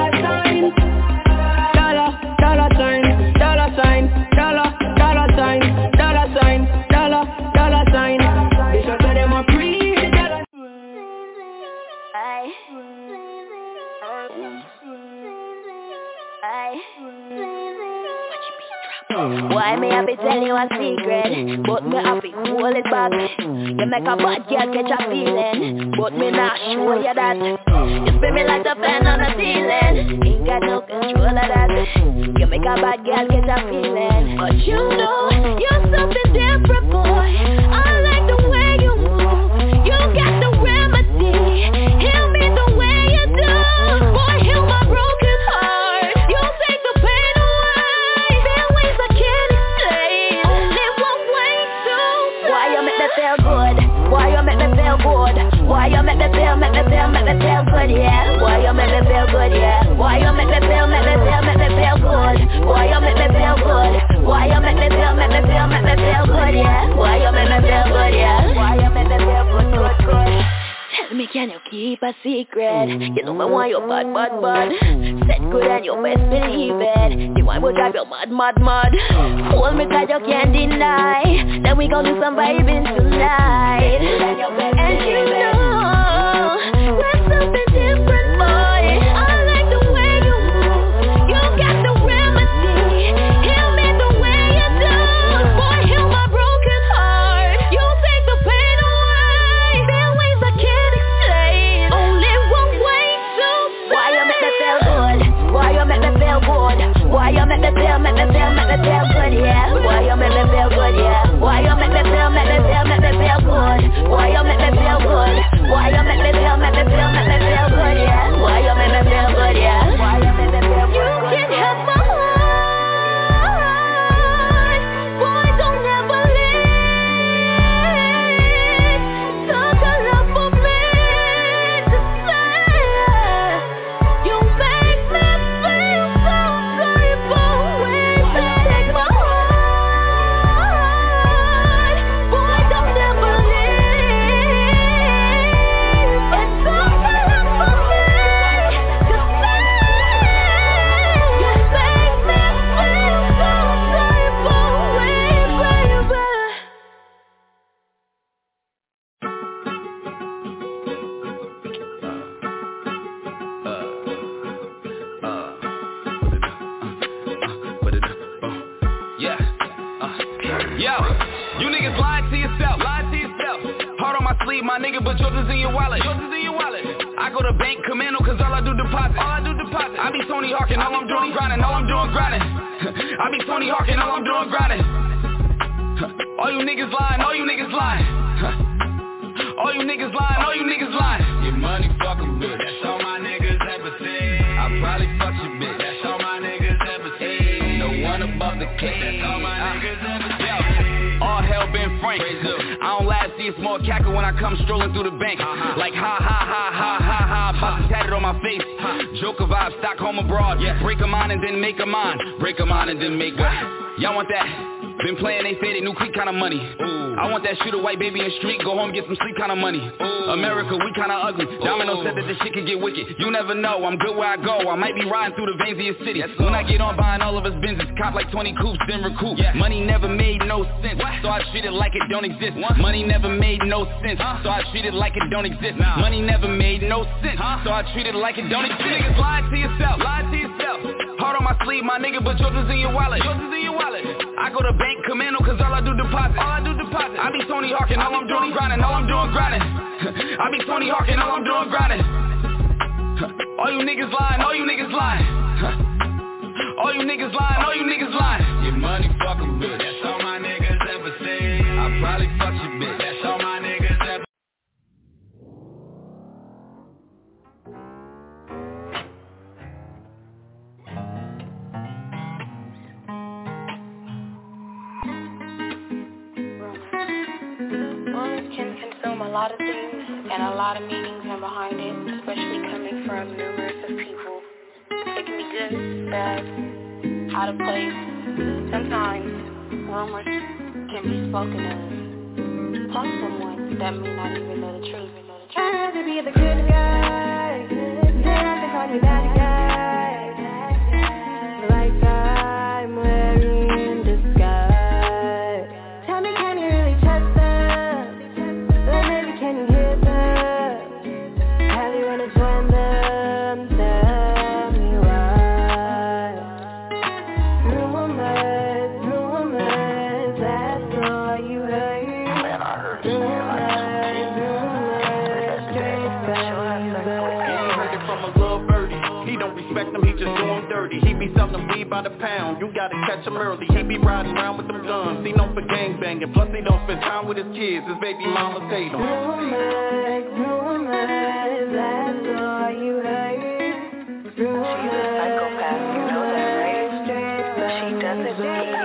Why me happy tell you a secret, but me happy hold it back. You make a bad girl catch a feeling, but me not show you that. You spin me like a fan on the ceiling, ain't got no control of that. You make a bad girl catch a feeling, but you know you're something different, boy. I like the way you move, you got the remedy. Heal me the way you do, boy, heal my broken heart. You take the pain away, there ways I can't explain. Only one way to say. Why you make me feel good? Why you make me feel good? Why you make me feel, make me feel, make me feel good, yeah? Why you make me feel good, yeah? Why you make me feel, make me feel, make me feel good? Why you make me feel good? Why you make me feel, make me feel, make me feel good, yeah? Why you make me feel good, yeah? Why you make me feel good, good, good? Tell me, can you keep a secret? You know I want you bad, bad, bad. Said good and you best believe it. The one will drive you mad, mad, mad. Hold me tight, you can't deny. Then we gon' do some vibing tonight. And you know we're something different, boy. I like the way you move. You got the remedy. Heal me the way you do. Boy, heal my broken heart. You take the pain away. There are ways I can't explain. Only one way to say. Why you make me feel good? Why you make me feel good? Why you make me feel, make me feel, make me feel good, yeah? Why you make me feel good, yeah? Why you make me feel, make me feel, make me feel good? Why you make me feel good? Why you make me feel, make me feel, make me feel good, yeah? Why you make me feel good, yeah? Why you make me feel good? You can have my heart. Boy, don't ever leave. Such a love for me to say. You make me feel so sorry for ways to take my heart. Boy, don't ever leave. It's such a love for me to say. You make me feel so sorry for ways, baby. Yeah, uh, yo, you niggas lying to yourself, lying to yourself. Heart on my sleeve, my nigga, but yours is in your wallet. Yours is in your wallet. I go to bank commando, cause all I do deposit. All I do deposit. I be Tony Hawk and all I'm doing grinding, all I'm doing grinding. I be Tony Hawk and all I'm doing grinding. All you niggas lying, all you niggas lying. All you niggas lying, all you niggas lying. Your money fuck a bitch, that's all my niggas ever say. I probably fuck your bitch, that's all my niggas ever say. No one above the cake, that's all my niggas ever say. All hell been frank. I don't laugh, see a small cackle when I come strolling through the bank. Uh-huh. Like ha ha ha ha ha ha, boxes tatted on my face. Huh. Joker vibe, Stockholm abroad. Yeah. Break a mind and then make a mind. Break a mind and then make a. Y'all want that? Been playing, they say they new clique kind of money. Ooh. I want that shoot a white baby in the street, go home get some sleep kind of money. Ooh. America, we kind of ugly. Domino said that this shit could get wicked. You never know, I'm good where I go. I might be riding through the veins of your city. Yes, when I get on buying all of us Benzes, cop like twenty coupes, then recoup. Yeah. Money never made no sense, what? So I treat it like it don't exist. What? Money never made no sense, huh? So I treat it like it don't exist. Nah. Money never made no sense, huh? So I treat it like it don't exist. Niggas lie to yourself, lie to yourself. Heart on my sleeve, my nigga, but yours is in your wallet. Yours is in your wallet. I go to bank commando, cause all I do deposit. All I do deposit. I be Tony Hawk and all I'm doing grinding. All I'm doing grinding. I be Tony Hawk and all I'm doing grinding. All you niggas lying, all you niggas lying. All you you niggas lying, all you niggas lying. Get money, fuck a bitch. That's all my niggas ever say. I probably fuck your bitch. That's all my niggas ever. Words can consume a lot of things and a lot of meanings in behind it, especially coming from numerous of people. It can be good, bad, out of place. Sometimes rumors can be spoken of plus someone that may not even know the truth. I'd rather be the good guy than have to call you bad guy. Like I'm wearing disguise. Tell me, can you really trust them? Or maybe can you hear them? How do you wanna join them? Tell me why. Rumors, rumors, that's all you heard. Man, I heard you. Rumors, rumors, straight from you, he ain't heard it from a little birdie. He don't respect them, he just do him dirty. He be selling weed by the pound, you gotta catch him early. He be riding around with them guns, he known for gangbanging. Plus he don't spend time with his kids, his baby mamas hate him. Rumors, rumors, that's all you heard. Rumors, she's a psychopath, you know that, right? She does it big.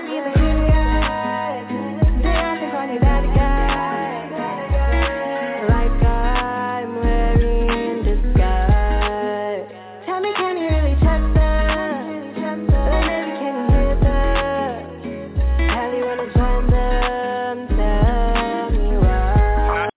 Like I'm wearing disguise. Tell me, can you really trust them? Or maybe can you hear them? How do you wanna join them? Tell me why.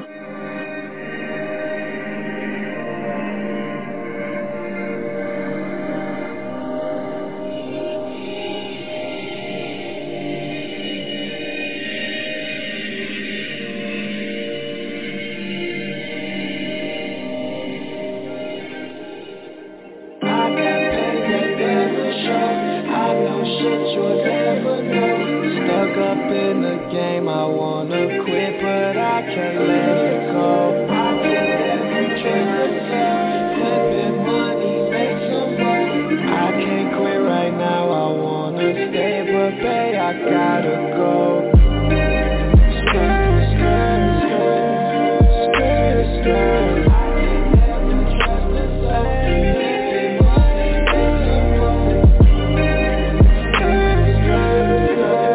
Stuck up in the game, I wanna quit, but I can't let it go. I can never trust myself, flipping money, make some money. I can't quit right now, I wanna stay, but babe, I gotta go. Skirt, skirt, skirt, skirt, skirt. I can never trust myself, flipping money, make some money. Skirt, skirt,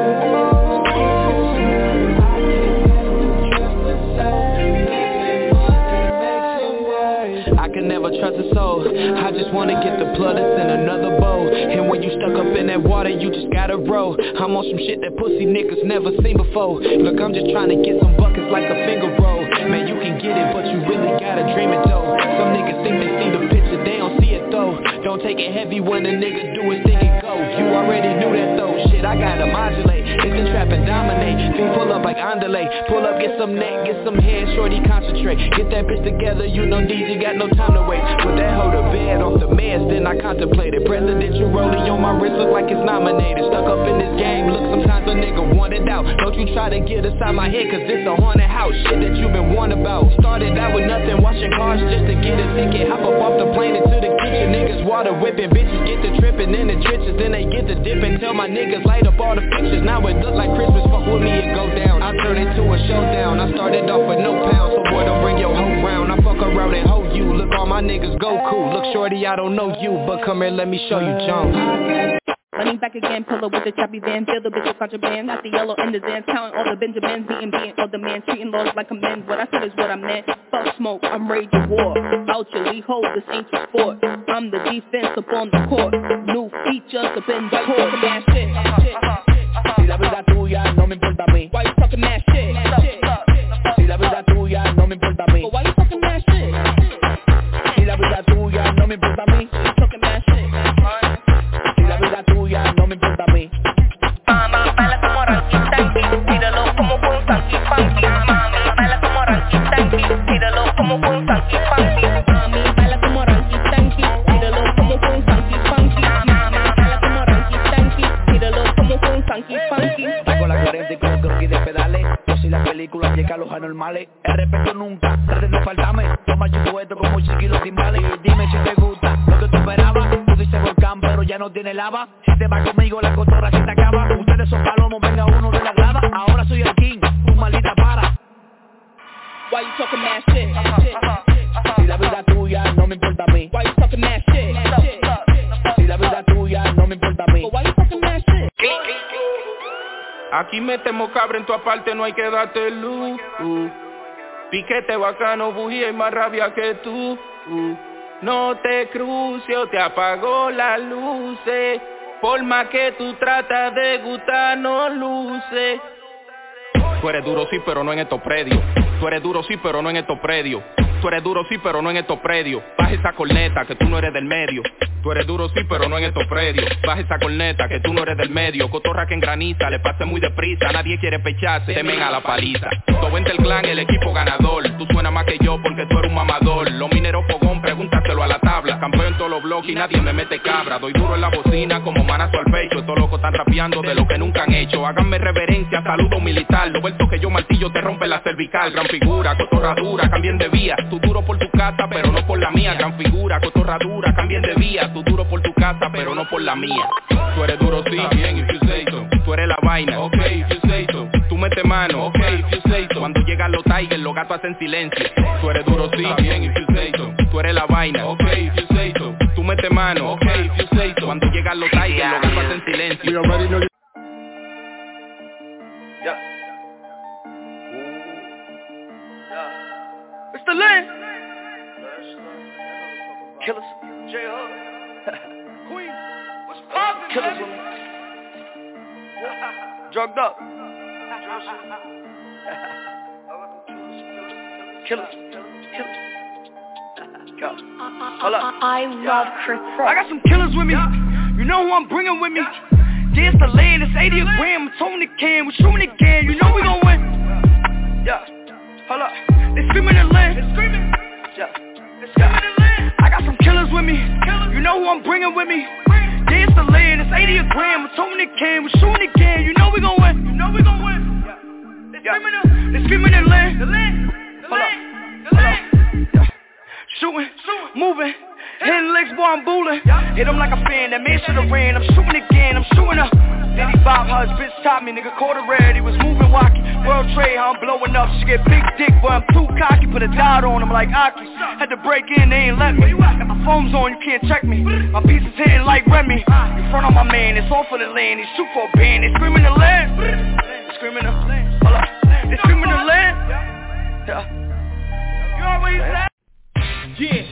I can never trust a soul. I just wanna get the plug that's in another bowl. And when you stuck up in that water, you just gotta roll. I'm on some shit that pussy niggas never seen before. Look, I'm just trying to get some buckets like a finger roll. Man, you can get it, but you really gotta dream it though. Some niggas think they see the picture, they don't see it though. Don't take it heavy when a nigga do his thing and go. You already knew that though. Shit, I gotta modulate. It's the trap and dominate. Feet pull up like Andale. Pull up, get some neck, get some head, shorty concentrate. Get that bitch together, you know D J got no time to wait. Put that hoe to bed off the meds, then I contemplated. Presidential rolling on my wrist, look like it's nominated. Stuck up in this game, look, sometimes a nigga want it out. Don't you try to get inside my head, cause this a haunted house. Shit that you been warned about. Started out with nothing, washing cars just to get a ticket. Hop up off the plane into the kitchen, niggas water whipping. Bitches get to tripping in the trenches, then they get to dipping. Tell my niggas light up all the pictures, now it look like Christmas. Fuck with me and go down, I turn it to a showdown. I started off with no pounds, so boy don't bring your hoe round. I fuck around and hoe you, look all my niggas go cool. Look shorty, I don't know you, but come here, let me show you Jones. Running back again, pull up with the choppy van. Feel the bitch with contraband. Got the yellow in the Zans. Counting all the Benjamins. Being being all the man. Treating laws like a man. What I said is what I meant. Fuck smoke, I'm raging war. Out your Lee hold, this ain't your sport. I'm the defense up on the court. New features up in the court. Mad shit, shit. Si la vida tuya no me importa a mí. Why you talking mad shit, shit? Si la vida tuya no me importa a mí. But why you talking mad shit? Si la vida tuya no me importa a mí. You talking mad shit? Si la vida tuya no me importa a mí. Mama, baila como Ranky Tanky, tíralo como un funky funky. Mami, baila como Ranky Tanky, tíralo como un funky funky. Mami, baila como Ranky Tanky, tíralo como un funky funky. Mami, baila como Ranky Tanky, tíralo como un funky funky. Con la cuarenta y con los croquis de pedales. Yo si la película llega a los anormales. El respeto nunca, trate de faltarme. Toma yo esto como chiqui los timbales. Dime si te gusta lo que tú esperabas. Tú dices volcán, pero ya no tiene lava. Si te vas conmigo la cotorra se te acaba. Ustedes son palomos, venga uno de la grada. Ahora soy el king, tu maldita para. Why you talking mad shit? Si la vida tuya no me importa a mí. Why you talking mad shit? Si la vida tuya no me importa a mí. Why you talking mad shit? Aquí metemos cabra en tu aparte, no hay que darte luz. Uh. Piquete bacano, bujía y más rabia que tú. Uh. No te cruces o te apagó las luces. Por más que tú tratas de gustar, no luce. Tú eres duro sí, pero no en estos predios. Tú eres duro sí, pero no en estos predios. Tú eres duro sí, pero no en estos predios. Baja esa corneta, que tú no eres del medio. Tú eres duro sí, pero no en estos predios. Baja esa corneta, que tú no eres del medio. Cotorra que engraniza, le pase muy deprisa. Nadie quiere pecharse, temen a la paliza. Todo vente el clan, el equipo ganador. Tú suenas más que yo porque tú eres un mamador. Los mineros fogón, pregúntaselo a la tabla. Campeón en todos los bloques y nadie me mete cabra. Doy duro en la bocina como manazo al pecho. Estos locos están rapeando de lo que nunca han hecho. Háganme reverencia, saludo militar. Lo vuelto que yo martillo te rompe la cervical. Gran figura, cotorra dura, cambien de vía. Tú duro por tu casa, pero no por la mía. Gran figura, cotorra dura, cambien de vía. Tú duro por tu casa, pero no por la mía. Tú eres duro, sí, bien, if you say so. Tú eres la vaina, ok, if you say so. Tú mete mano, ok, if you say so. Cuando llegan los tigers, los gatos hacen silencio. Tú eres duro, sí, bien, if you say so. Tú eres la vaina, ok, if you say so. Tú mete mano, ok, if you say so. Cuando llegan los tigers, los gatos hacen silencio. We already know. Yeah. It's the land. Killers. J-Hub. Queen. What's poppin'? Killers with me. Drugged up. Killers. Killers. Go. Hold up. I love Chris. I got some killers with me. You know who I'm bringing with me. Yeah, it's the land. It's eighty a gram. I'm Tony Can. We're shooting again. You know we gon' win. Yeah. Hold up. They screaming the land. They screaming. Yeah. They screaming the land. I got some killers with me. You know who I'm bringing with me. Yeah, it's the land. It's eighty a gram. We're Tony Can. We're shooting again. You know we gon' win. You know we gon' win. Yeah. They screaming the. They screaming the land. The land. The land. The land. Yeah. Shooting. Moving. Hitting licks, boy, I'm booling. Hit him like a fan, that man should've ran. I'm shooting again, I'm shooting up. Then he bob her, his bitch top me, nigga caught her red. He was moving wacky, world trade, how I'm blowing up. She get big dick, boy, I'm too cocky. Put a dot on him like Aki. Had to break in, they ain't let me. Got my phone's on, you can't check me. My pieces hitting like Remy. In front of my man, it's all for the land. They shoot for a band, they screaming the land. They screaming the land. Hold up. They screaming the land. Yeah. You always said. Yeah.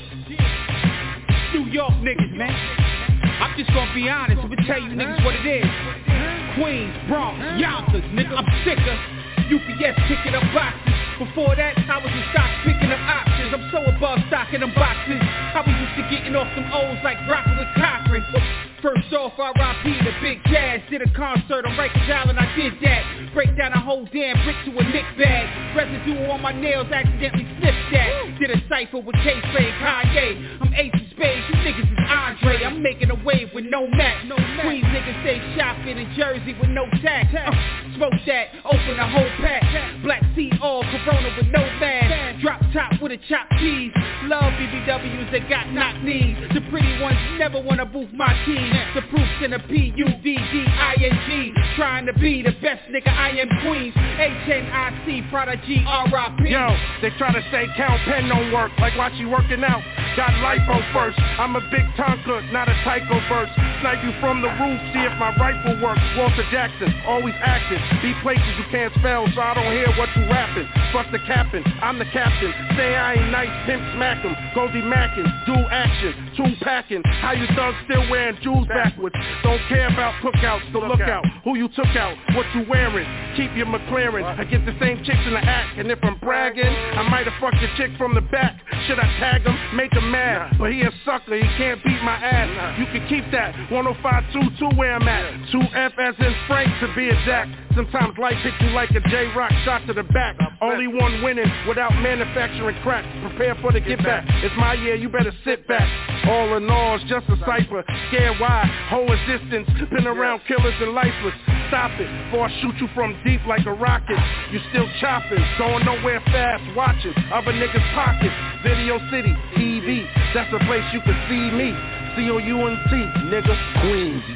New York niggas, man. I'm just gonna be honest, I'm gonna tell you niggas what it is. Queens, Bronx, Yonkers, nigga, I'm sick of U P S picking up boxes. Before that, I was in stock picking up options. I'm so above stocking them boxes. I was used to getting off them O's like rockin' with Cochran. First off, R I P the Big Jazz. Did a concert on Rikers Island, I did that. Break down a whole damn brick to a Nick bag. Residue on my nails, accidentally sniffed that. Did a cypher with K-Fade, Kanye. I'm Ace of Spades, you niggas is Andre. I'm making a wave with no match. No Queens niggas stay shopping in Jersey with no tax. Uh, smoke that, open the whole pack. Black sea all, Corona with no mask. Drop top with a chopped cheese. Love B B Ws that got knock knees. The pretty ones never wanna boost my keys. The proof's in a P U D D I N G. Trying to be the best nigga, I am Queens. H N I C, Prodigy, R I P. Yo, they try to say count pen don't work. Like watch you working out. Got lipo first. I'm a big Tonka, not a Tycho verse. Snipe you from the roof, see if my rifle works. Walter Jackson, always active. Be places you can't spell, so I don't hear what you rapping. Fuck the captain, I'm the captain. Say I ain't nice, pimp smack 'em. Goldie Mackin, do action, two packing. How you thugs still wearing jewels backwards? Don't care about cookouts, so look out. Who you took out, what you wearing? Keep your McLaren. I get the same chicks in the act, and if I'm bragging, I might have fucked a chick from the back. Should I tag him? Make him mad, but he a sucker, he can't beat my ass. You can keep that, one oh five two two where I'm at. Two F as in Frank to be exact. Sometimes life hits you like a J-Rock shot to the back. Only one winning without manufacturing crack. Prepare for the get back. It's my year, you better sit back. All in all, it's just a cipher. Scared wide, whole existence. Been around killers and lifeless. Stop it, before I shoot you from deep like a rocket. You still chopping, going nowhere fast, watching other niggas' pockets. Video City, T V, that's a place you can see me. C O U N T, nigga,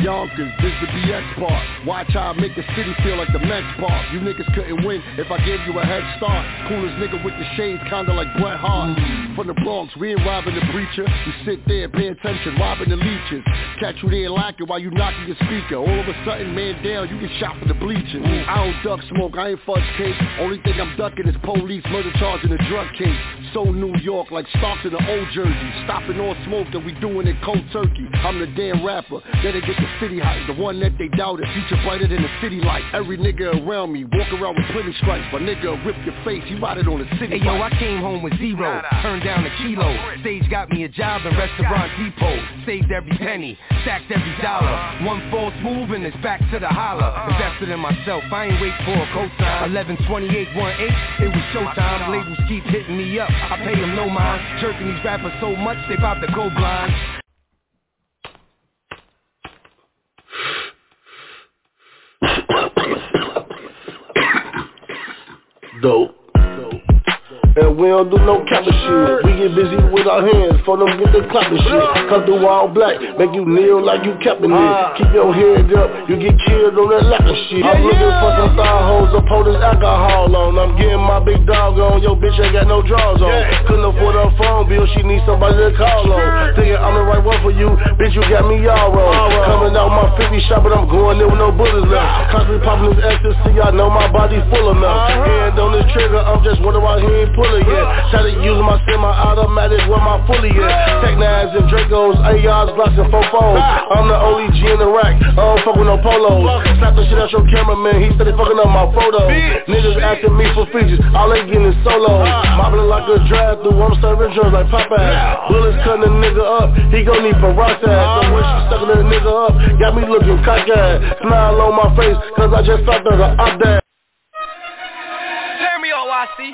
Yonkers, this the B X part. Watch how I make the city feel like the Mets Park. You niggas couldn't win if I gave you a head start. Coolest nigga with the shades, kinda like Bret Hart. From the Bronx, we ain't robbing the preacher. You sit there, pay attention, robbing the leeches. Catch you there lacking while you knocking your speaker. All of a sudden, man down, you get shot for the bleachers. I don't duck smoke, I ain't fudge cake. Only thing I'm ducking is police murder charge in a drug case. So New York, like Starks in the old jersey. Stopping all smoke and we doing it cold turkey. I'm the damn rapper, that'll get the city hype. The one that they doubted, future brighter than the city light. Every nigga around me, walk around with plenty stripes. My nigga rip your face, he ride it on the city. Hey yo, I came home with zero, turned down a kilo. Stage got me a job in Restaurant Depot. Saved every penny, stacked every dollar. One false move and it's back to the holler. Invested in myself, I ain't wait for a cosign. eleven twenty-eight one eight, it was showtime. Labels keep hitting me up, I pay them no mind. Jerking these rappers so much, they bout to go blind. Dope. And we don't do no capping shit. We get busy with our hands, for them get the clapping shit. Come through all black, make you kneel like you capping it. Keep your head up, you get killed on that lapping shit. I'm looking for some thigh hoes to pour this alcohol on. I'm getting my big dog on, yo bitch ain't got no drawers on. Couldn't afford her phone bill, she needs somebody to call on. Thinking I'm the right one for you, bitch you got me all wrong. Coming out my fifty shot, but I'm going there with no bullets left. Constantly popping this ecstasy, I know my body full enough. Hand on this trigger, I'm just wondering why he ain't pulling yet. Try to use my semi-automatic where my fully at. Tech nines and Dracos, A Rs, Glocks and Fofos. I'm the only G in the rack, I don't fuck with no polos. Slap the shit out your cameraman, he said he fucking up my photos. Niggas asking me for features, all they getting is solos. Mobbing like a drive through, I'm serving drugs like Popeye. Bullets cutting a nigga up, he gon' need peroxide. So when she sucking a nigga up, got me looking cockeyed. Smile on my face, cause I just thought that the up there. Jeremy O I C.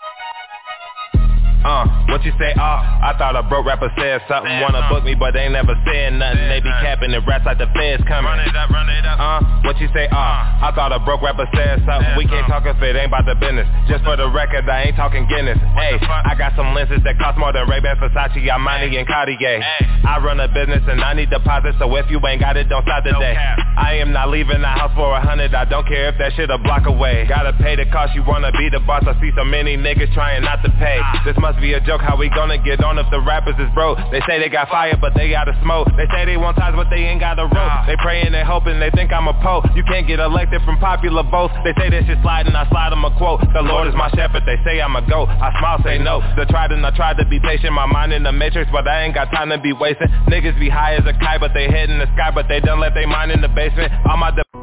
Uh, what you say, uh, I thought a broke rapper said something. Wanna book me, but they ain't never saying nothing. They be capping and rats like the feds coming. Run it up, run it up. Uh, what you say, uh, I thought a broke rapper said something. We can't talk if it ain't about the business. Just for the record, I ain't talking Guinness. Hey, I got some lenses that cost more than Ray-Ban, Versace, Armani, and Cartier. I run a business and I need deposits, so if you ain't got it, don't stop today. I am not leaving the house for a hundred. I don't care if that shit a block away. Gotta pay the cost, you wanna be the boss. I see so many niggas trying not to pay. This must be a joke, how we gonna get on if the rappers is broke? They say they got fire, but they got a smoke. They say they want ties, but they ain't got a rope. They praying and hoping, they think I'm a pope. You can't get elected from popular votes. They say that shit sliding, I slide them a quote. The Lord is my shepherd, they say I'm a goat. I smile, say no. The tried and I tried to be patient, my mind in the matrix, but I ain't got time to be wasting. Niggas be high as a kite, but they head in the sky, but they done left they mind in the basement. All my de-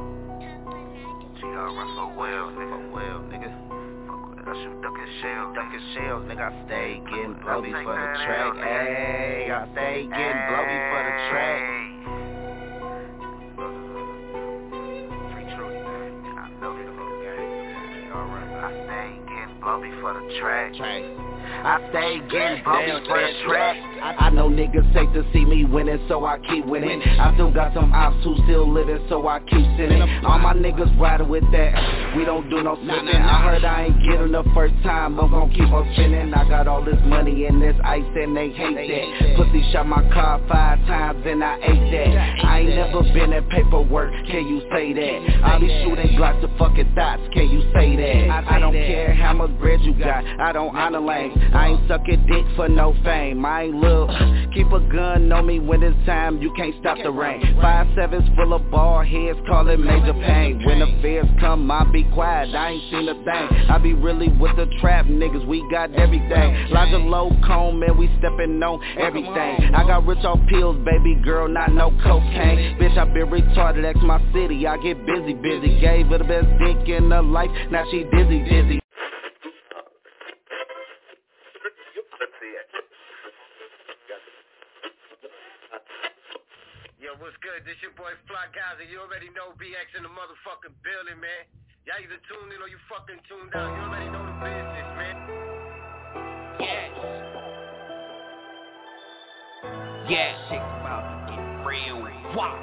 Shells, ducking shells, nigga, I stay getting blowy for the track. Ayy, I stay getting blowy for the track. I stay getting blowy for the track. I stay getting bumpy for the track. I, I know niggas hate to see me winning, so I keep winning. I still got some ops who still living, so I keep sinning. All my niggas riding with that, we don't do no slipping. I heard I ain't getting the first time, I'm gon' keep on spinning. I got all this money and this ice and they hate that. Pussy shot my car five times and I ate that. I ain't never been in paperwork, can you say that? I be shooting Glocks to fucking thoughts, can you say that? I don't care how much bread you got, I don't honor lanes. I ain't sucking dick for no fame. I ain't look. Keep a gun on me when it's time. You can't stop the rain. Five sevens full of ball heads, call it major pain. When the feds come, I be quiet. I ain't seen a thing. I be really with the trap niggas. We got everything. Like a low cone, man. We stepping on everything. I got rich off pills, baby girl, not no cocaine. Bitch, I been retarded. That's my city. I get busy, busy. Gave her the best dick in her life. Now she dizzy, dizzy. Yo, what's good? This your boy Fly Gaza. You already know B X in the motherfucking building, man. Y'all either tuned in or you fucking tuned out. You already know the business, man. Yes. Yes. Shit about to get real. Wow.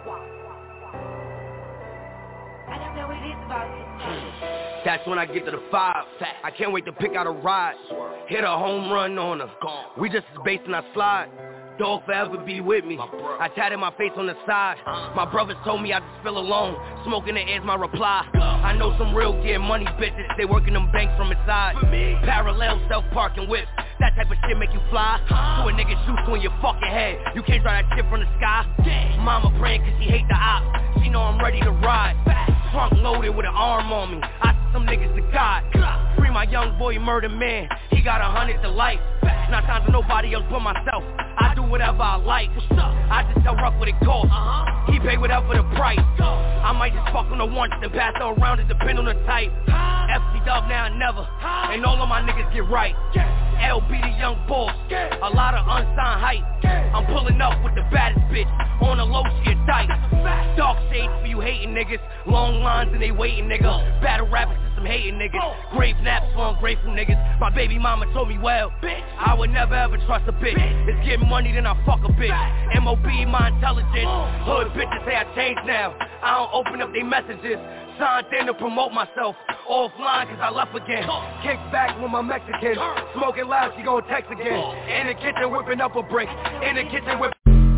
I don't know what it is about you. That's when I get to the five. I can't wait to pick out a ride. Hit a home run on her. We just as based and I slide. Dog forever be with me. I tatted my face on the side. My brothers told me I just feel alone. Smoking the air's my reply. I know some real get money bitches. They working them banks from inside. Parallel self-parking whips. That type of shit make you fly. So a nigga shoots you in your fucking head. You can't drive that shit from the sky. Mama praying cause she hate the ops. She know I'm ready to ride. Trunk loaded with an arm on me. I see some niggas to God. Free my young boy murder man. He got a hundred to life. Not time for nobody else but myself. I do whatever I like. I just tell Ruff what it costs. He pay whatever the price. I might just fuck on the once and pass her around it depend on the type. F C dub now and never. And all of my niggas get right. L B the young boss. A lot of unsigned hype. I'm pulling up with the baddest bitch. On the low she a tight. Dark shades for you hating niggas. Long lines and they waiting niggas. Battle rappers to some hating niggas. Grave naps for ungrateful niggas. My baby mama told me well. I would never ever trust a bitch. It's getting money then I fuck a bitch. M O B my intelligence. Hood bitches say I changed now. I don't open up their messages. Signed in to promote myself. Offline cause I left again. Kick back with my Mexican. Smoking loud, she gon' text again. In the kitchen whipping up a brick. In the kitchen whip.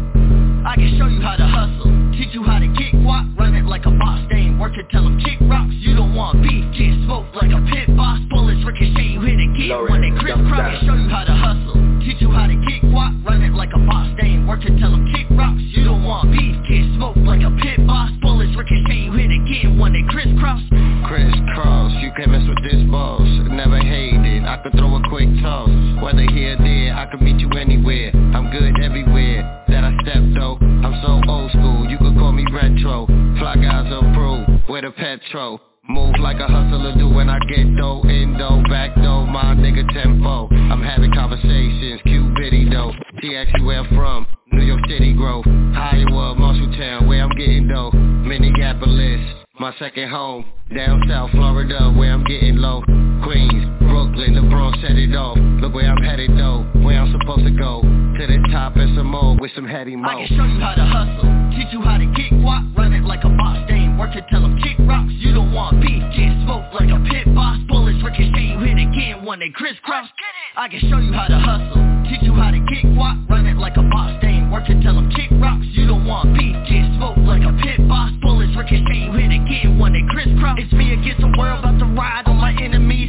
I can show you how to hustle. Teach you how to kick walk. Run it like a boss. They ain't working, tell them kick rocks. You don't want beef. Get smoked like a pit boss. Bullets ricochet, you hit it get when they crisscross. I can show you how to hustle. Teach you how to kick walk. Run it like a boss. They ain't working, tell them kick rocks. You don't want beef. Get smoked like a pit boss. Bullets ricochet, you hit it again when they crisscross. Crisscross, you can't mess with this boss. Never hated, I could throw a quick toss. Whether here or there, I could meet you anywhere. I'm good everywhere that I step though. I'm so old school, you could call me retro. Fly guys approved, with a petrol. Move like a hustler do when I get dough. In dough, back dough, my nigga tempo. I'm having conversations, Q-Biddy though. T X where I'm from, New York City Grove. Iowa, Marshalltown, where I'm getting dough. Minneapolis, my second home. Down south Florida, where I'm getting low. Queens, Brooklyn, the Bronx set it off. Look where I'm headed though, where I'm supposed to go. To the top and some more with some heady mo. I can show you how to hustle. Teach you how to kick walk. Run it like a boss. They ain't working, tell them kick rocks. You don't want beef. Get smoked like a pit boss. Bullets ricochet, you hit again when they crisscross. I can show you how to hustle. Teach you how to kick walk. Run it like a boss. They ain't working, tell them kick rocks. You don't want beef. Get smoked like a pit boss. Bullets ricochet, you hit again when they crisscross. It's me against the world, about to ride on my enemies.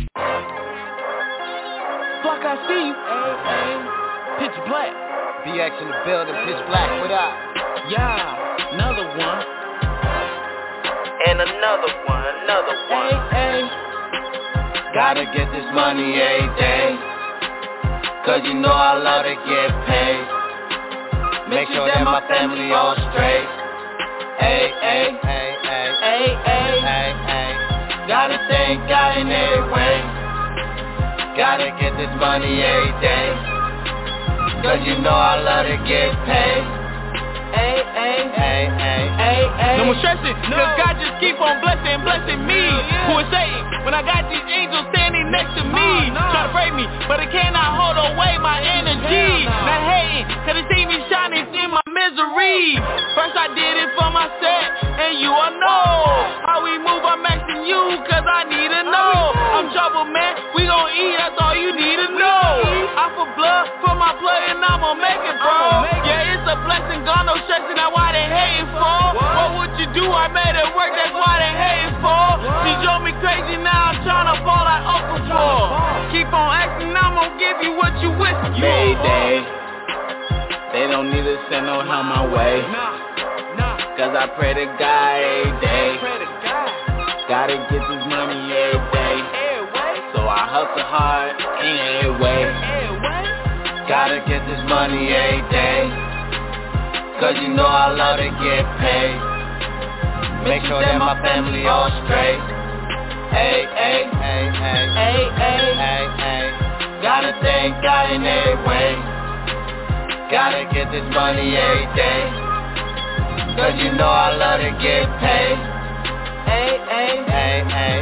Fuck, I see you. Hey, hey. Pitch black. B X in the building, pitch black, what up? Yeah, another one. And another one, another one. Hey, hey. Gotta get this money every day. Cause you know I love to get paid. Make sure that my family all straight. Hey, hey, hey, hey, hey, hey, hey, hey. Gotta thank God in every way. Gotta get this money every day. Cause you know I love to get paid. Hey, hey, hey, hey, hey, hey. No more stressing, no. Cause God just keep on blessing, blessing me. Yeah. Who is Satan? When I got these angels standing next to me. Uh, no. Try to break me, but it cannot hold away my energy. No. Not hating, cause it see me shining in my misery. First I did it for my set, and you all know how we move, I'm asking you, cause I need to know. I'm trouble, man, we gon' eat, that's all you need to know. I for blood, for my blood, and I'ma make it, bro. Make yeah, it's a blessing, God, no stressing, that's why they hating for. What? what would you do? I made it work, that's why they hating for. What? She drove me crazy, now I'm tryna fall like Uncle for. Keep on asking, I'm gon' give you what you wish for. Mayday, they don't need to send no help my way. Cause I pray to God every day. Gotta get this money every day. So I hustle hard in every way. Gotta get this money every day. Cause you know I love to get paid. Make sure that my family all straight. Hey, hey, hey, hey, hey, hey, hey, hey. Gotta thank God in every way. Gotta get this money every day. Cause you know I love to get paid. Hey, hey, hey, hey, hey,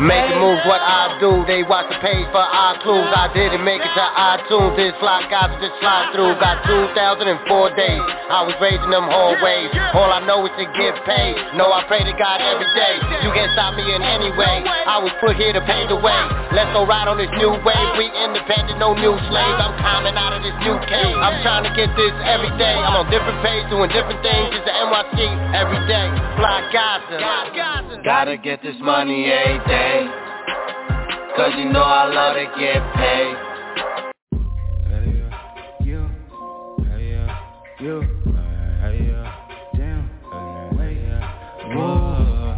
Making moves what I do, they watch the page for our clues. I didn't make it to iTunes, this fly guys just slide through. Got two thousand four days, I was raising them hallways. All I know is to get paid, no I pray to God every day. You can't stop me in any way, I was put here to pave the way. Let's go ride on this new wave, we independent, no new slaves. I'm climbing out of this new cave, I'm trying to get this every day. I'm on different pages, doing different things, it's the N Y C every day. Fly Gaza, gotta get this money every day, cause you know I love to get paid. You, hey, yeah, damn, wait, whoa.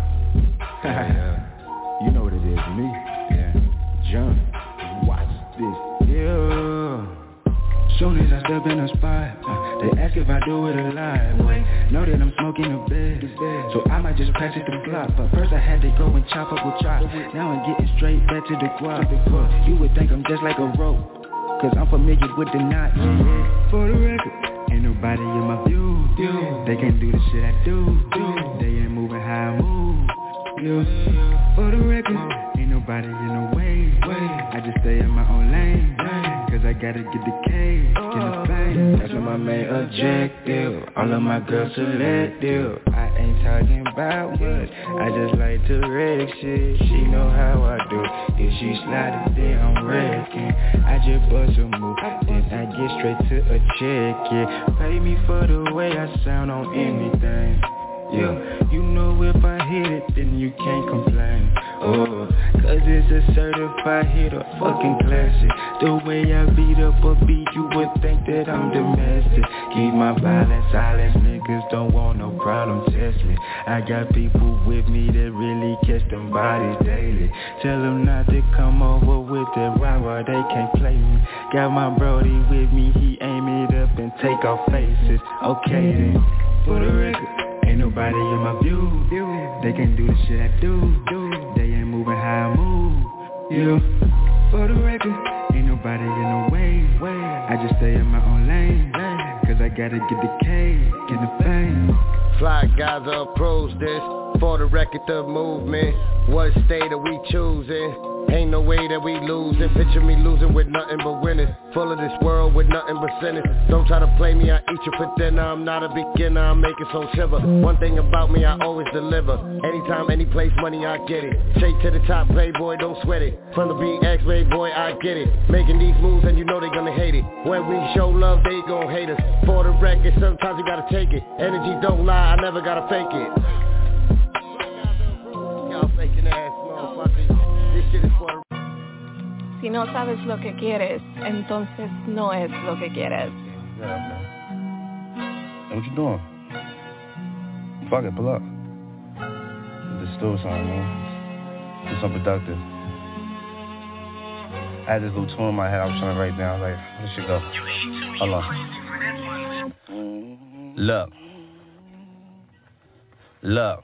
You know what it is to me, yeah. Jump, watch this, yeah. Soon as I step in the spot, uh, they ask if I do it alive. Wait, know that I'm smoking the bed, so I might just pass it to the block. But first I had to go and chop up with chop. Now I'm getting straight back to the guap. You would think I'm just like a rope, cause I'm familiar with the knots. Yeah. For the record, ain't nobody in my view. Yeah. They can't do the shit I do. Yeah. They ain't moving how I move. Yeah. For the record, ain't nobody in the way. I just stay in my own lane, cause I gotta get the K, get the fame. That's my main objective. All of my girls selective. I ain't talking about much, I just like to wreck shit. She know how I do. If she slide it, then I'm wrecking. I just bust a move, then I get straight to a check, yeah. Pay me for the way I sound on anything. Yeah, you know if I hit it, then you can't complain. Oh, cause it's a certified hit, a fucking classic. The way I beat up a beat, you would think that I'm domestic. Keep my violence silence, niggas don't want no problem, test me. I got people with me that really catch them bodies daily. Tell them not to come over with that rock while they can't play me. Got my brody with me, he aim it up and take off faces. Okay then, for the record, ain't nobody in my view. They can't do the shit I do. They ain't moving how I move. Yeah, for the record, ain't nobody in the way. I just stay in my own lane, cause I gotta get the K, get the fame. Fly Gaza approves this. For the record, the movement. What state are we choosing? Ain't no way that we losing. Picture me losing with nothing but winners. Full of this world with nothing but sinners. Don't try to play me, I eat you for dinner. I'm not a beginner, I make it so shiver. One thing about me, I always deliver. Anytime, any place, money, I get it. Straight to the top, playboy, don't sweat it. From the B X, boy, I get it. Making these moves and you know they gonna hate it. When we show love, they gon' hate us. For the record, sometimes you gotta take it. Energy don't lie, I never gotta fake it. Y'all faking ass motherfuckers. This shit is for the... Si no sabes lo que quieres, entonces no es lo que quieres. Shut up, man. Hey, what you doing? Fuck it, pull up. Just do something, man. Do something productive. I had this little tune in my head I was trying to write down. I was like, where should go? Hold on. Look. Look.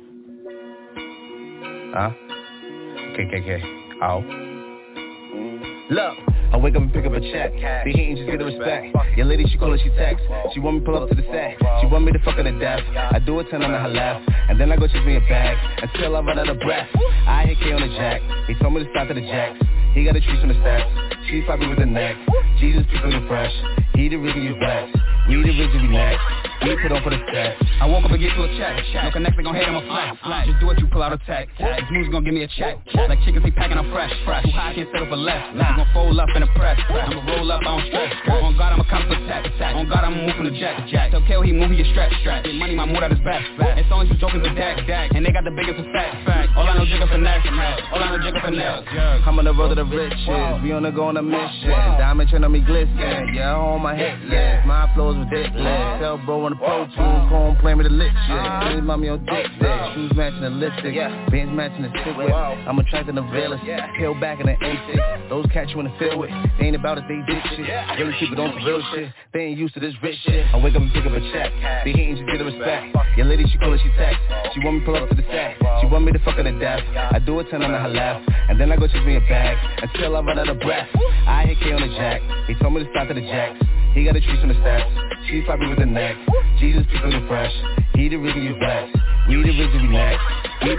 Huh? K K K. Ow. Look, I wake up and pick up a check. Be hating, just get the respect. Your lady, she call her, she text. She want me to pull up to the set. She want me to fuck her to death. I do a ten on her left, and then I go chase me a bag until I run out of breath. I hit K on the jack. He told me to stop to the jacks. He got a treat from the steps. She's probably with the neck. Jesus, people are fresh. He the reason you blessed. We the reason we next. We put on for the set. I woke up and get to a check. No connect, they gon' hate, I'm a flat. Just do what you pull out a tech. This move's gon' give me a check. Like chickens, he packing, I'm fresh. Too high, I can't settle for less. I'm gon' fold up in the press. I'ma roll up, I don't stress. On God, I'm a cop attack. On God, I'm moving the jack. Tell K O he moving your stretch. Get money, my mood out his back. As long as you joking the dag. And they got the biggest effect. All I know, jigger finesse. All I know, jigger finesse. I'm on the road to the riches. We on the go on a mission. Diamond chain on me glisten. Yeah, on my hit list. My flow's ridiculous. Tell bro on the pro tools. Home playing with the lit shit. Baby mommy on dick stick. Shoes matching the lipstick. Bands matching the stick with. I'm attracting the realest. Peel back in the A six. Those cats you in the field with. They ain't about it, they did shit. Really keep it on some real shit. They ain't used to this rich shit. I wake up and pick up a check. They hating, just get the respect. Your lady, she call her, she text. She want me to pull up to the set. She want me to fuck her to death. I do a ten on her left, and then I go chase me a bag until I run out of breath. I hit K on the jack. He told me to stop to the jacks. He got a treat from the steps. She's probably with the neck. Jesus, people are fresh. He the reason you blessed. We the reason we next. We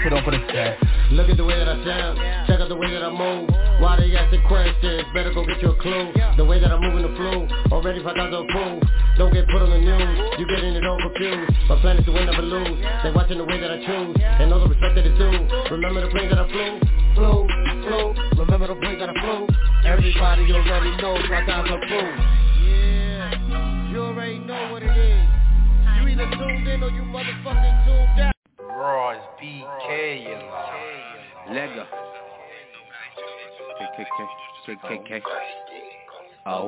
put on for the set. Look at the way that I sound, check out the way that I move. Why they asking questions, better go get you a clue. The way that I'm moving the flu, already found out the proof. Don't get put on the news, you getting it all confused. My plan is to win, never lose. They watching the way that I choose, and all the respect that it's due. Remember the planes that I flew, flew, flew. Remember the planes that I flew. Everybody already knows my time's approved. Yeah, you already know what it is. You either tuned in or you motherfucking tuned out. Raw is B K, you know. Lega. K K K. K K K. Oh.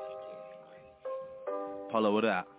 Polo, what up?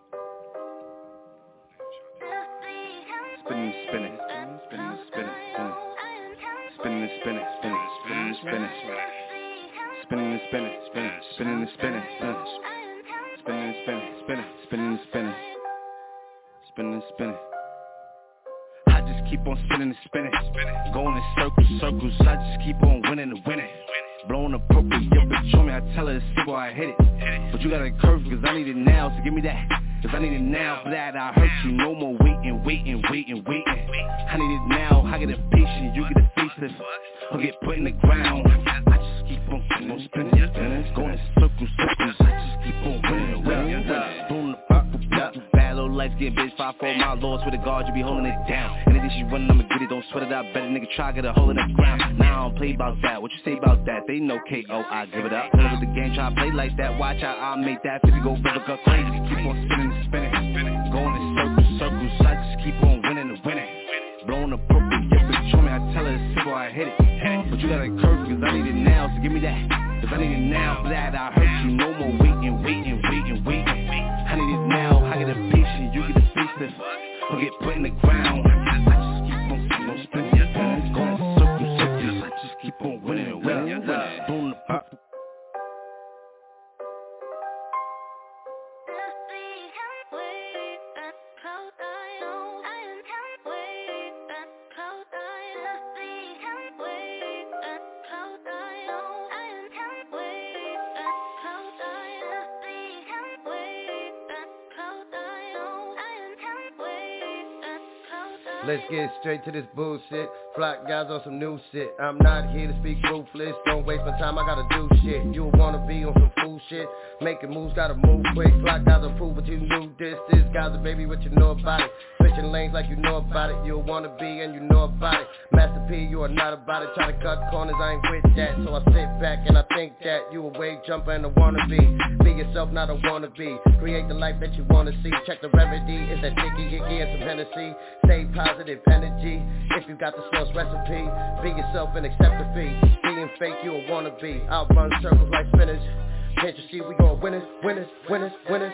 Spinning, spinning. Spinning, spinning, spinning. Spinning, spinning, spinning. Spinning, spinning. Spinning, spinning, spinning. Spinning, spinning, spinning. Spinning, spinning, spinning. Spinning, spinning. Spinning, spinning. I just keep on spinning and spinning. Going in circles, circles. I just keep on winning and winning. Blowing the purple, yo bitch on me, I tell her to see where I hit it. But you gotta curve cause I need it now, so give me that. Cause I need it now, for that I hurt you. No more waiting, waiting, waiting, waiting. I need it now, I get a patient, you get a facelift. Or get put in the ground. I just keep on spinning, spinning, spinning. Going in circles, circles. I just keep on winning and winning. Blowing the purple, purple. Bad little lights, get bitch, five, four, my lords with the guard, you be holding it down. Anything she running, I'ma get it, don't sweat it out. Better nigga try, get a hole in the ground. Now I don't play about that, what you say about that? They know K O, I give it up. Play with the game, try to play like that. Watch out, I'll make that fifty go river, go crazy. Keep on spinning and spinning. Going in circles, circles. I just keep on winning and winning. Blowing the purple, yeah, bitch on me, I tell her to see where I hit it. But you gotta curve cause I need it now, so give me that. Cause I need it now, for that I hurt you. No more waiting, waiting, waiting, waiting. I need it now, I get a patient, you get a facelift. Or get put in the ground. I just keep on spinning, spinning, spinning. Going in circles, circles. I just keep on winning and winning. Blowing the purple. Let's get straight to this bullshit. Flock guys on some new shit. I'm not here to speak ruthless. Don't waste my time, I gotta do shit. You wanna be on some fool shit. Making moves, gotta move quick. Flock guys will prove what you knew this. This guy's a baby, what you know about it. Switching lanes like you know about it. You wanna be and you know about it. Master P, you are not about it. Try to cut corners, I ain't with that. So I sit back and I think that you a wave jumper and a wannabe. Be yourself, not a wannabe. Create the life that you wanna see. Check the remedy. It's that Dickie, Yicky, and some Hennessy. Stay positive energy. If you got the sauce recipe, be yourself and accept the fee. Being fake, you a wannabe. Outrun circles like spinners. Can't you see we gon' winners, winners, winners, winners?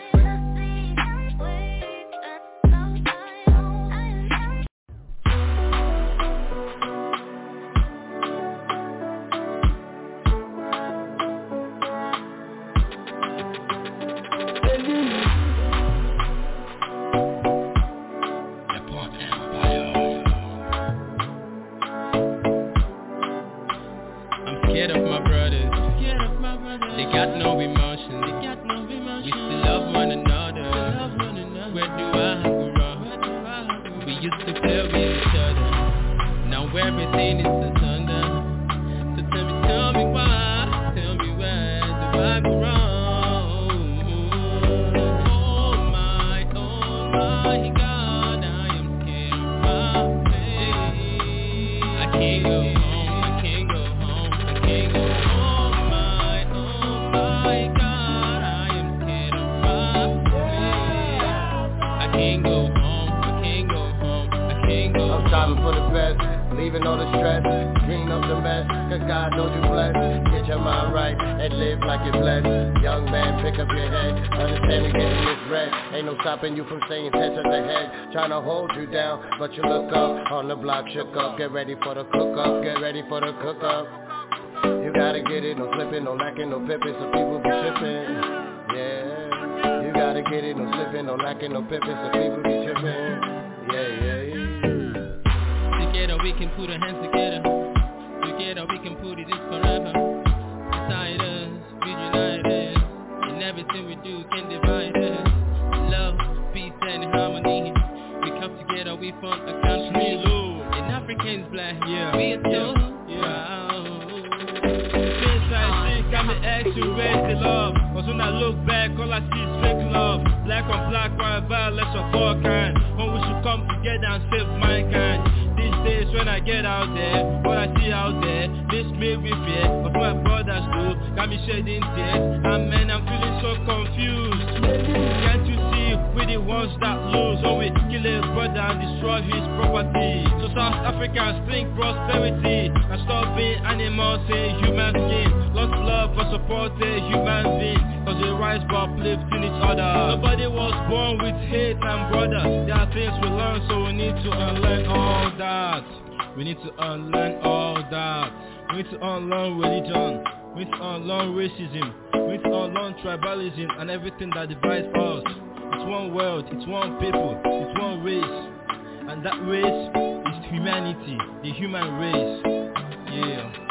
You from saying ten to the head, trying to hold you down, but you look up, on the block shook up, get ready for the cook up, get ready for the cook up. You gotta get it, no slipping, no lacking, no pippin', so people be trippin', yeah. You gotta get it, no slipping, no lacking, no pippin', so people be trippin', yeah, yeah, yeah. Together we can put our hands together, together we can put it in forever. Beside us, we united, and everything we do can divide us. Love, peace and harmony. We come together, we form a country. And Africans play, yeah, yeah, yeah. Since I see, got me X to raise the love. Cause when I look back, all I see is fake love. Black on black, white violence of all kind. When we should come together and save mankind. These days when I get out there, what I see out there, this made me fear. But my brothers do, got me shedding tears. And man, I'm feeling so confused. Can't you see, we the ones that lose. When we kill a brother and destroy his property. So South Africans think prosperity and stop being animals in human skin. Lost love for support a human being. Cause they rise by uplifting each other. Nobody was born with hate and brother. There are things we learn, so we need to unlearn all that. We need to unlearn all that. We need to unlearn religion. We need to unlearn racism. We need to unlearn tribalism and everything that divides us. It's one world, it's one people, it's one race. And that race is humanity, the human race. Yeah.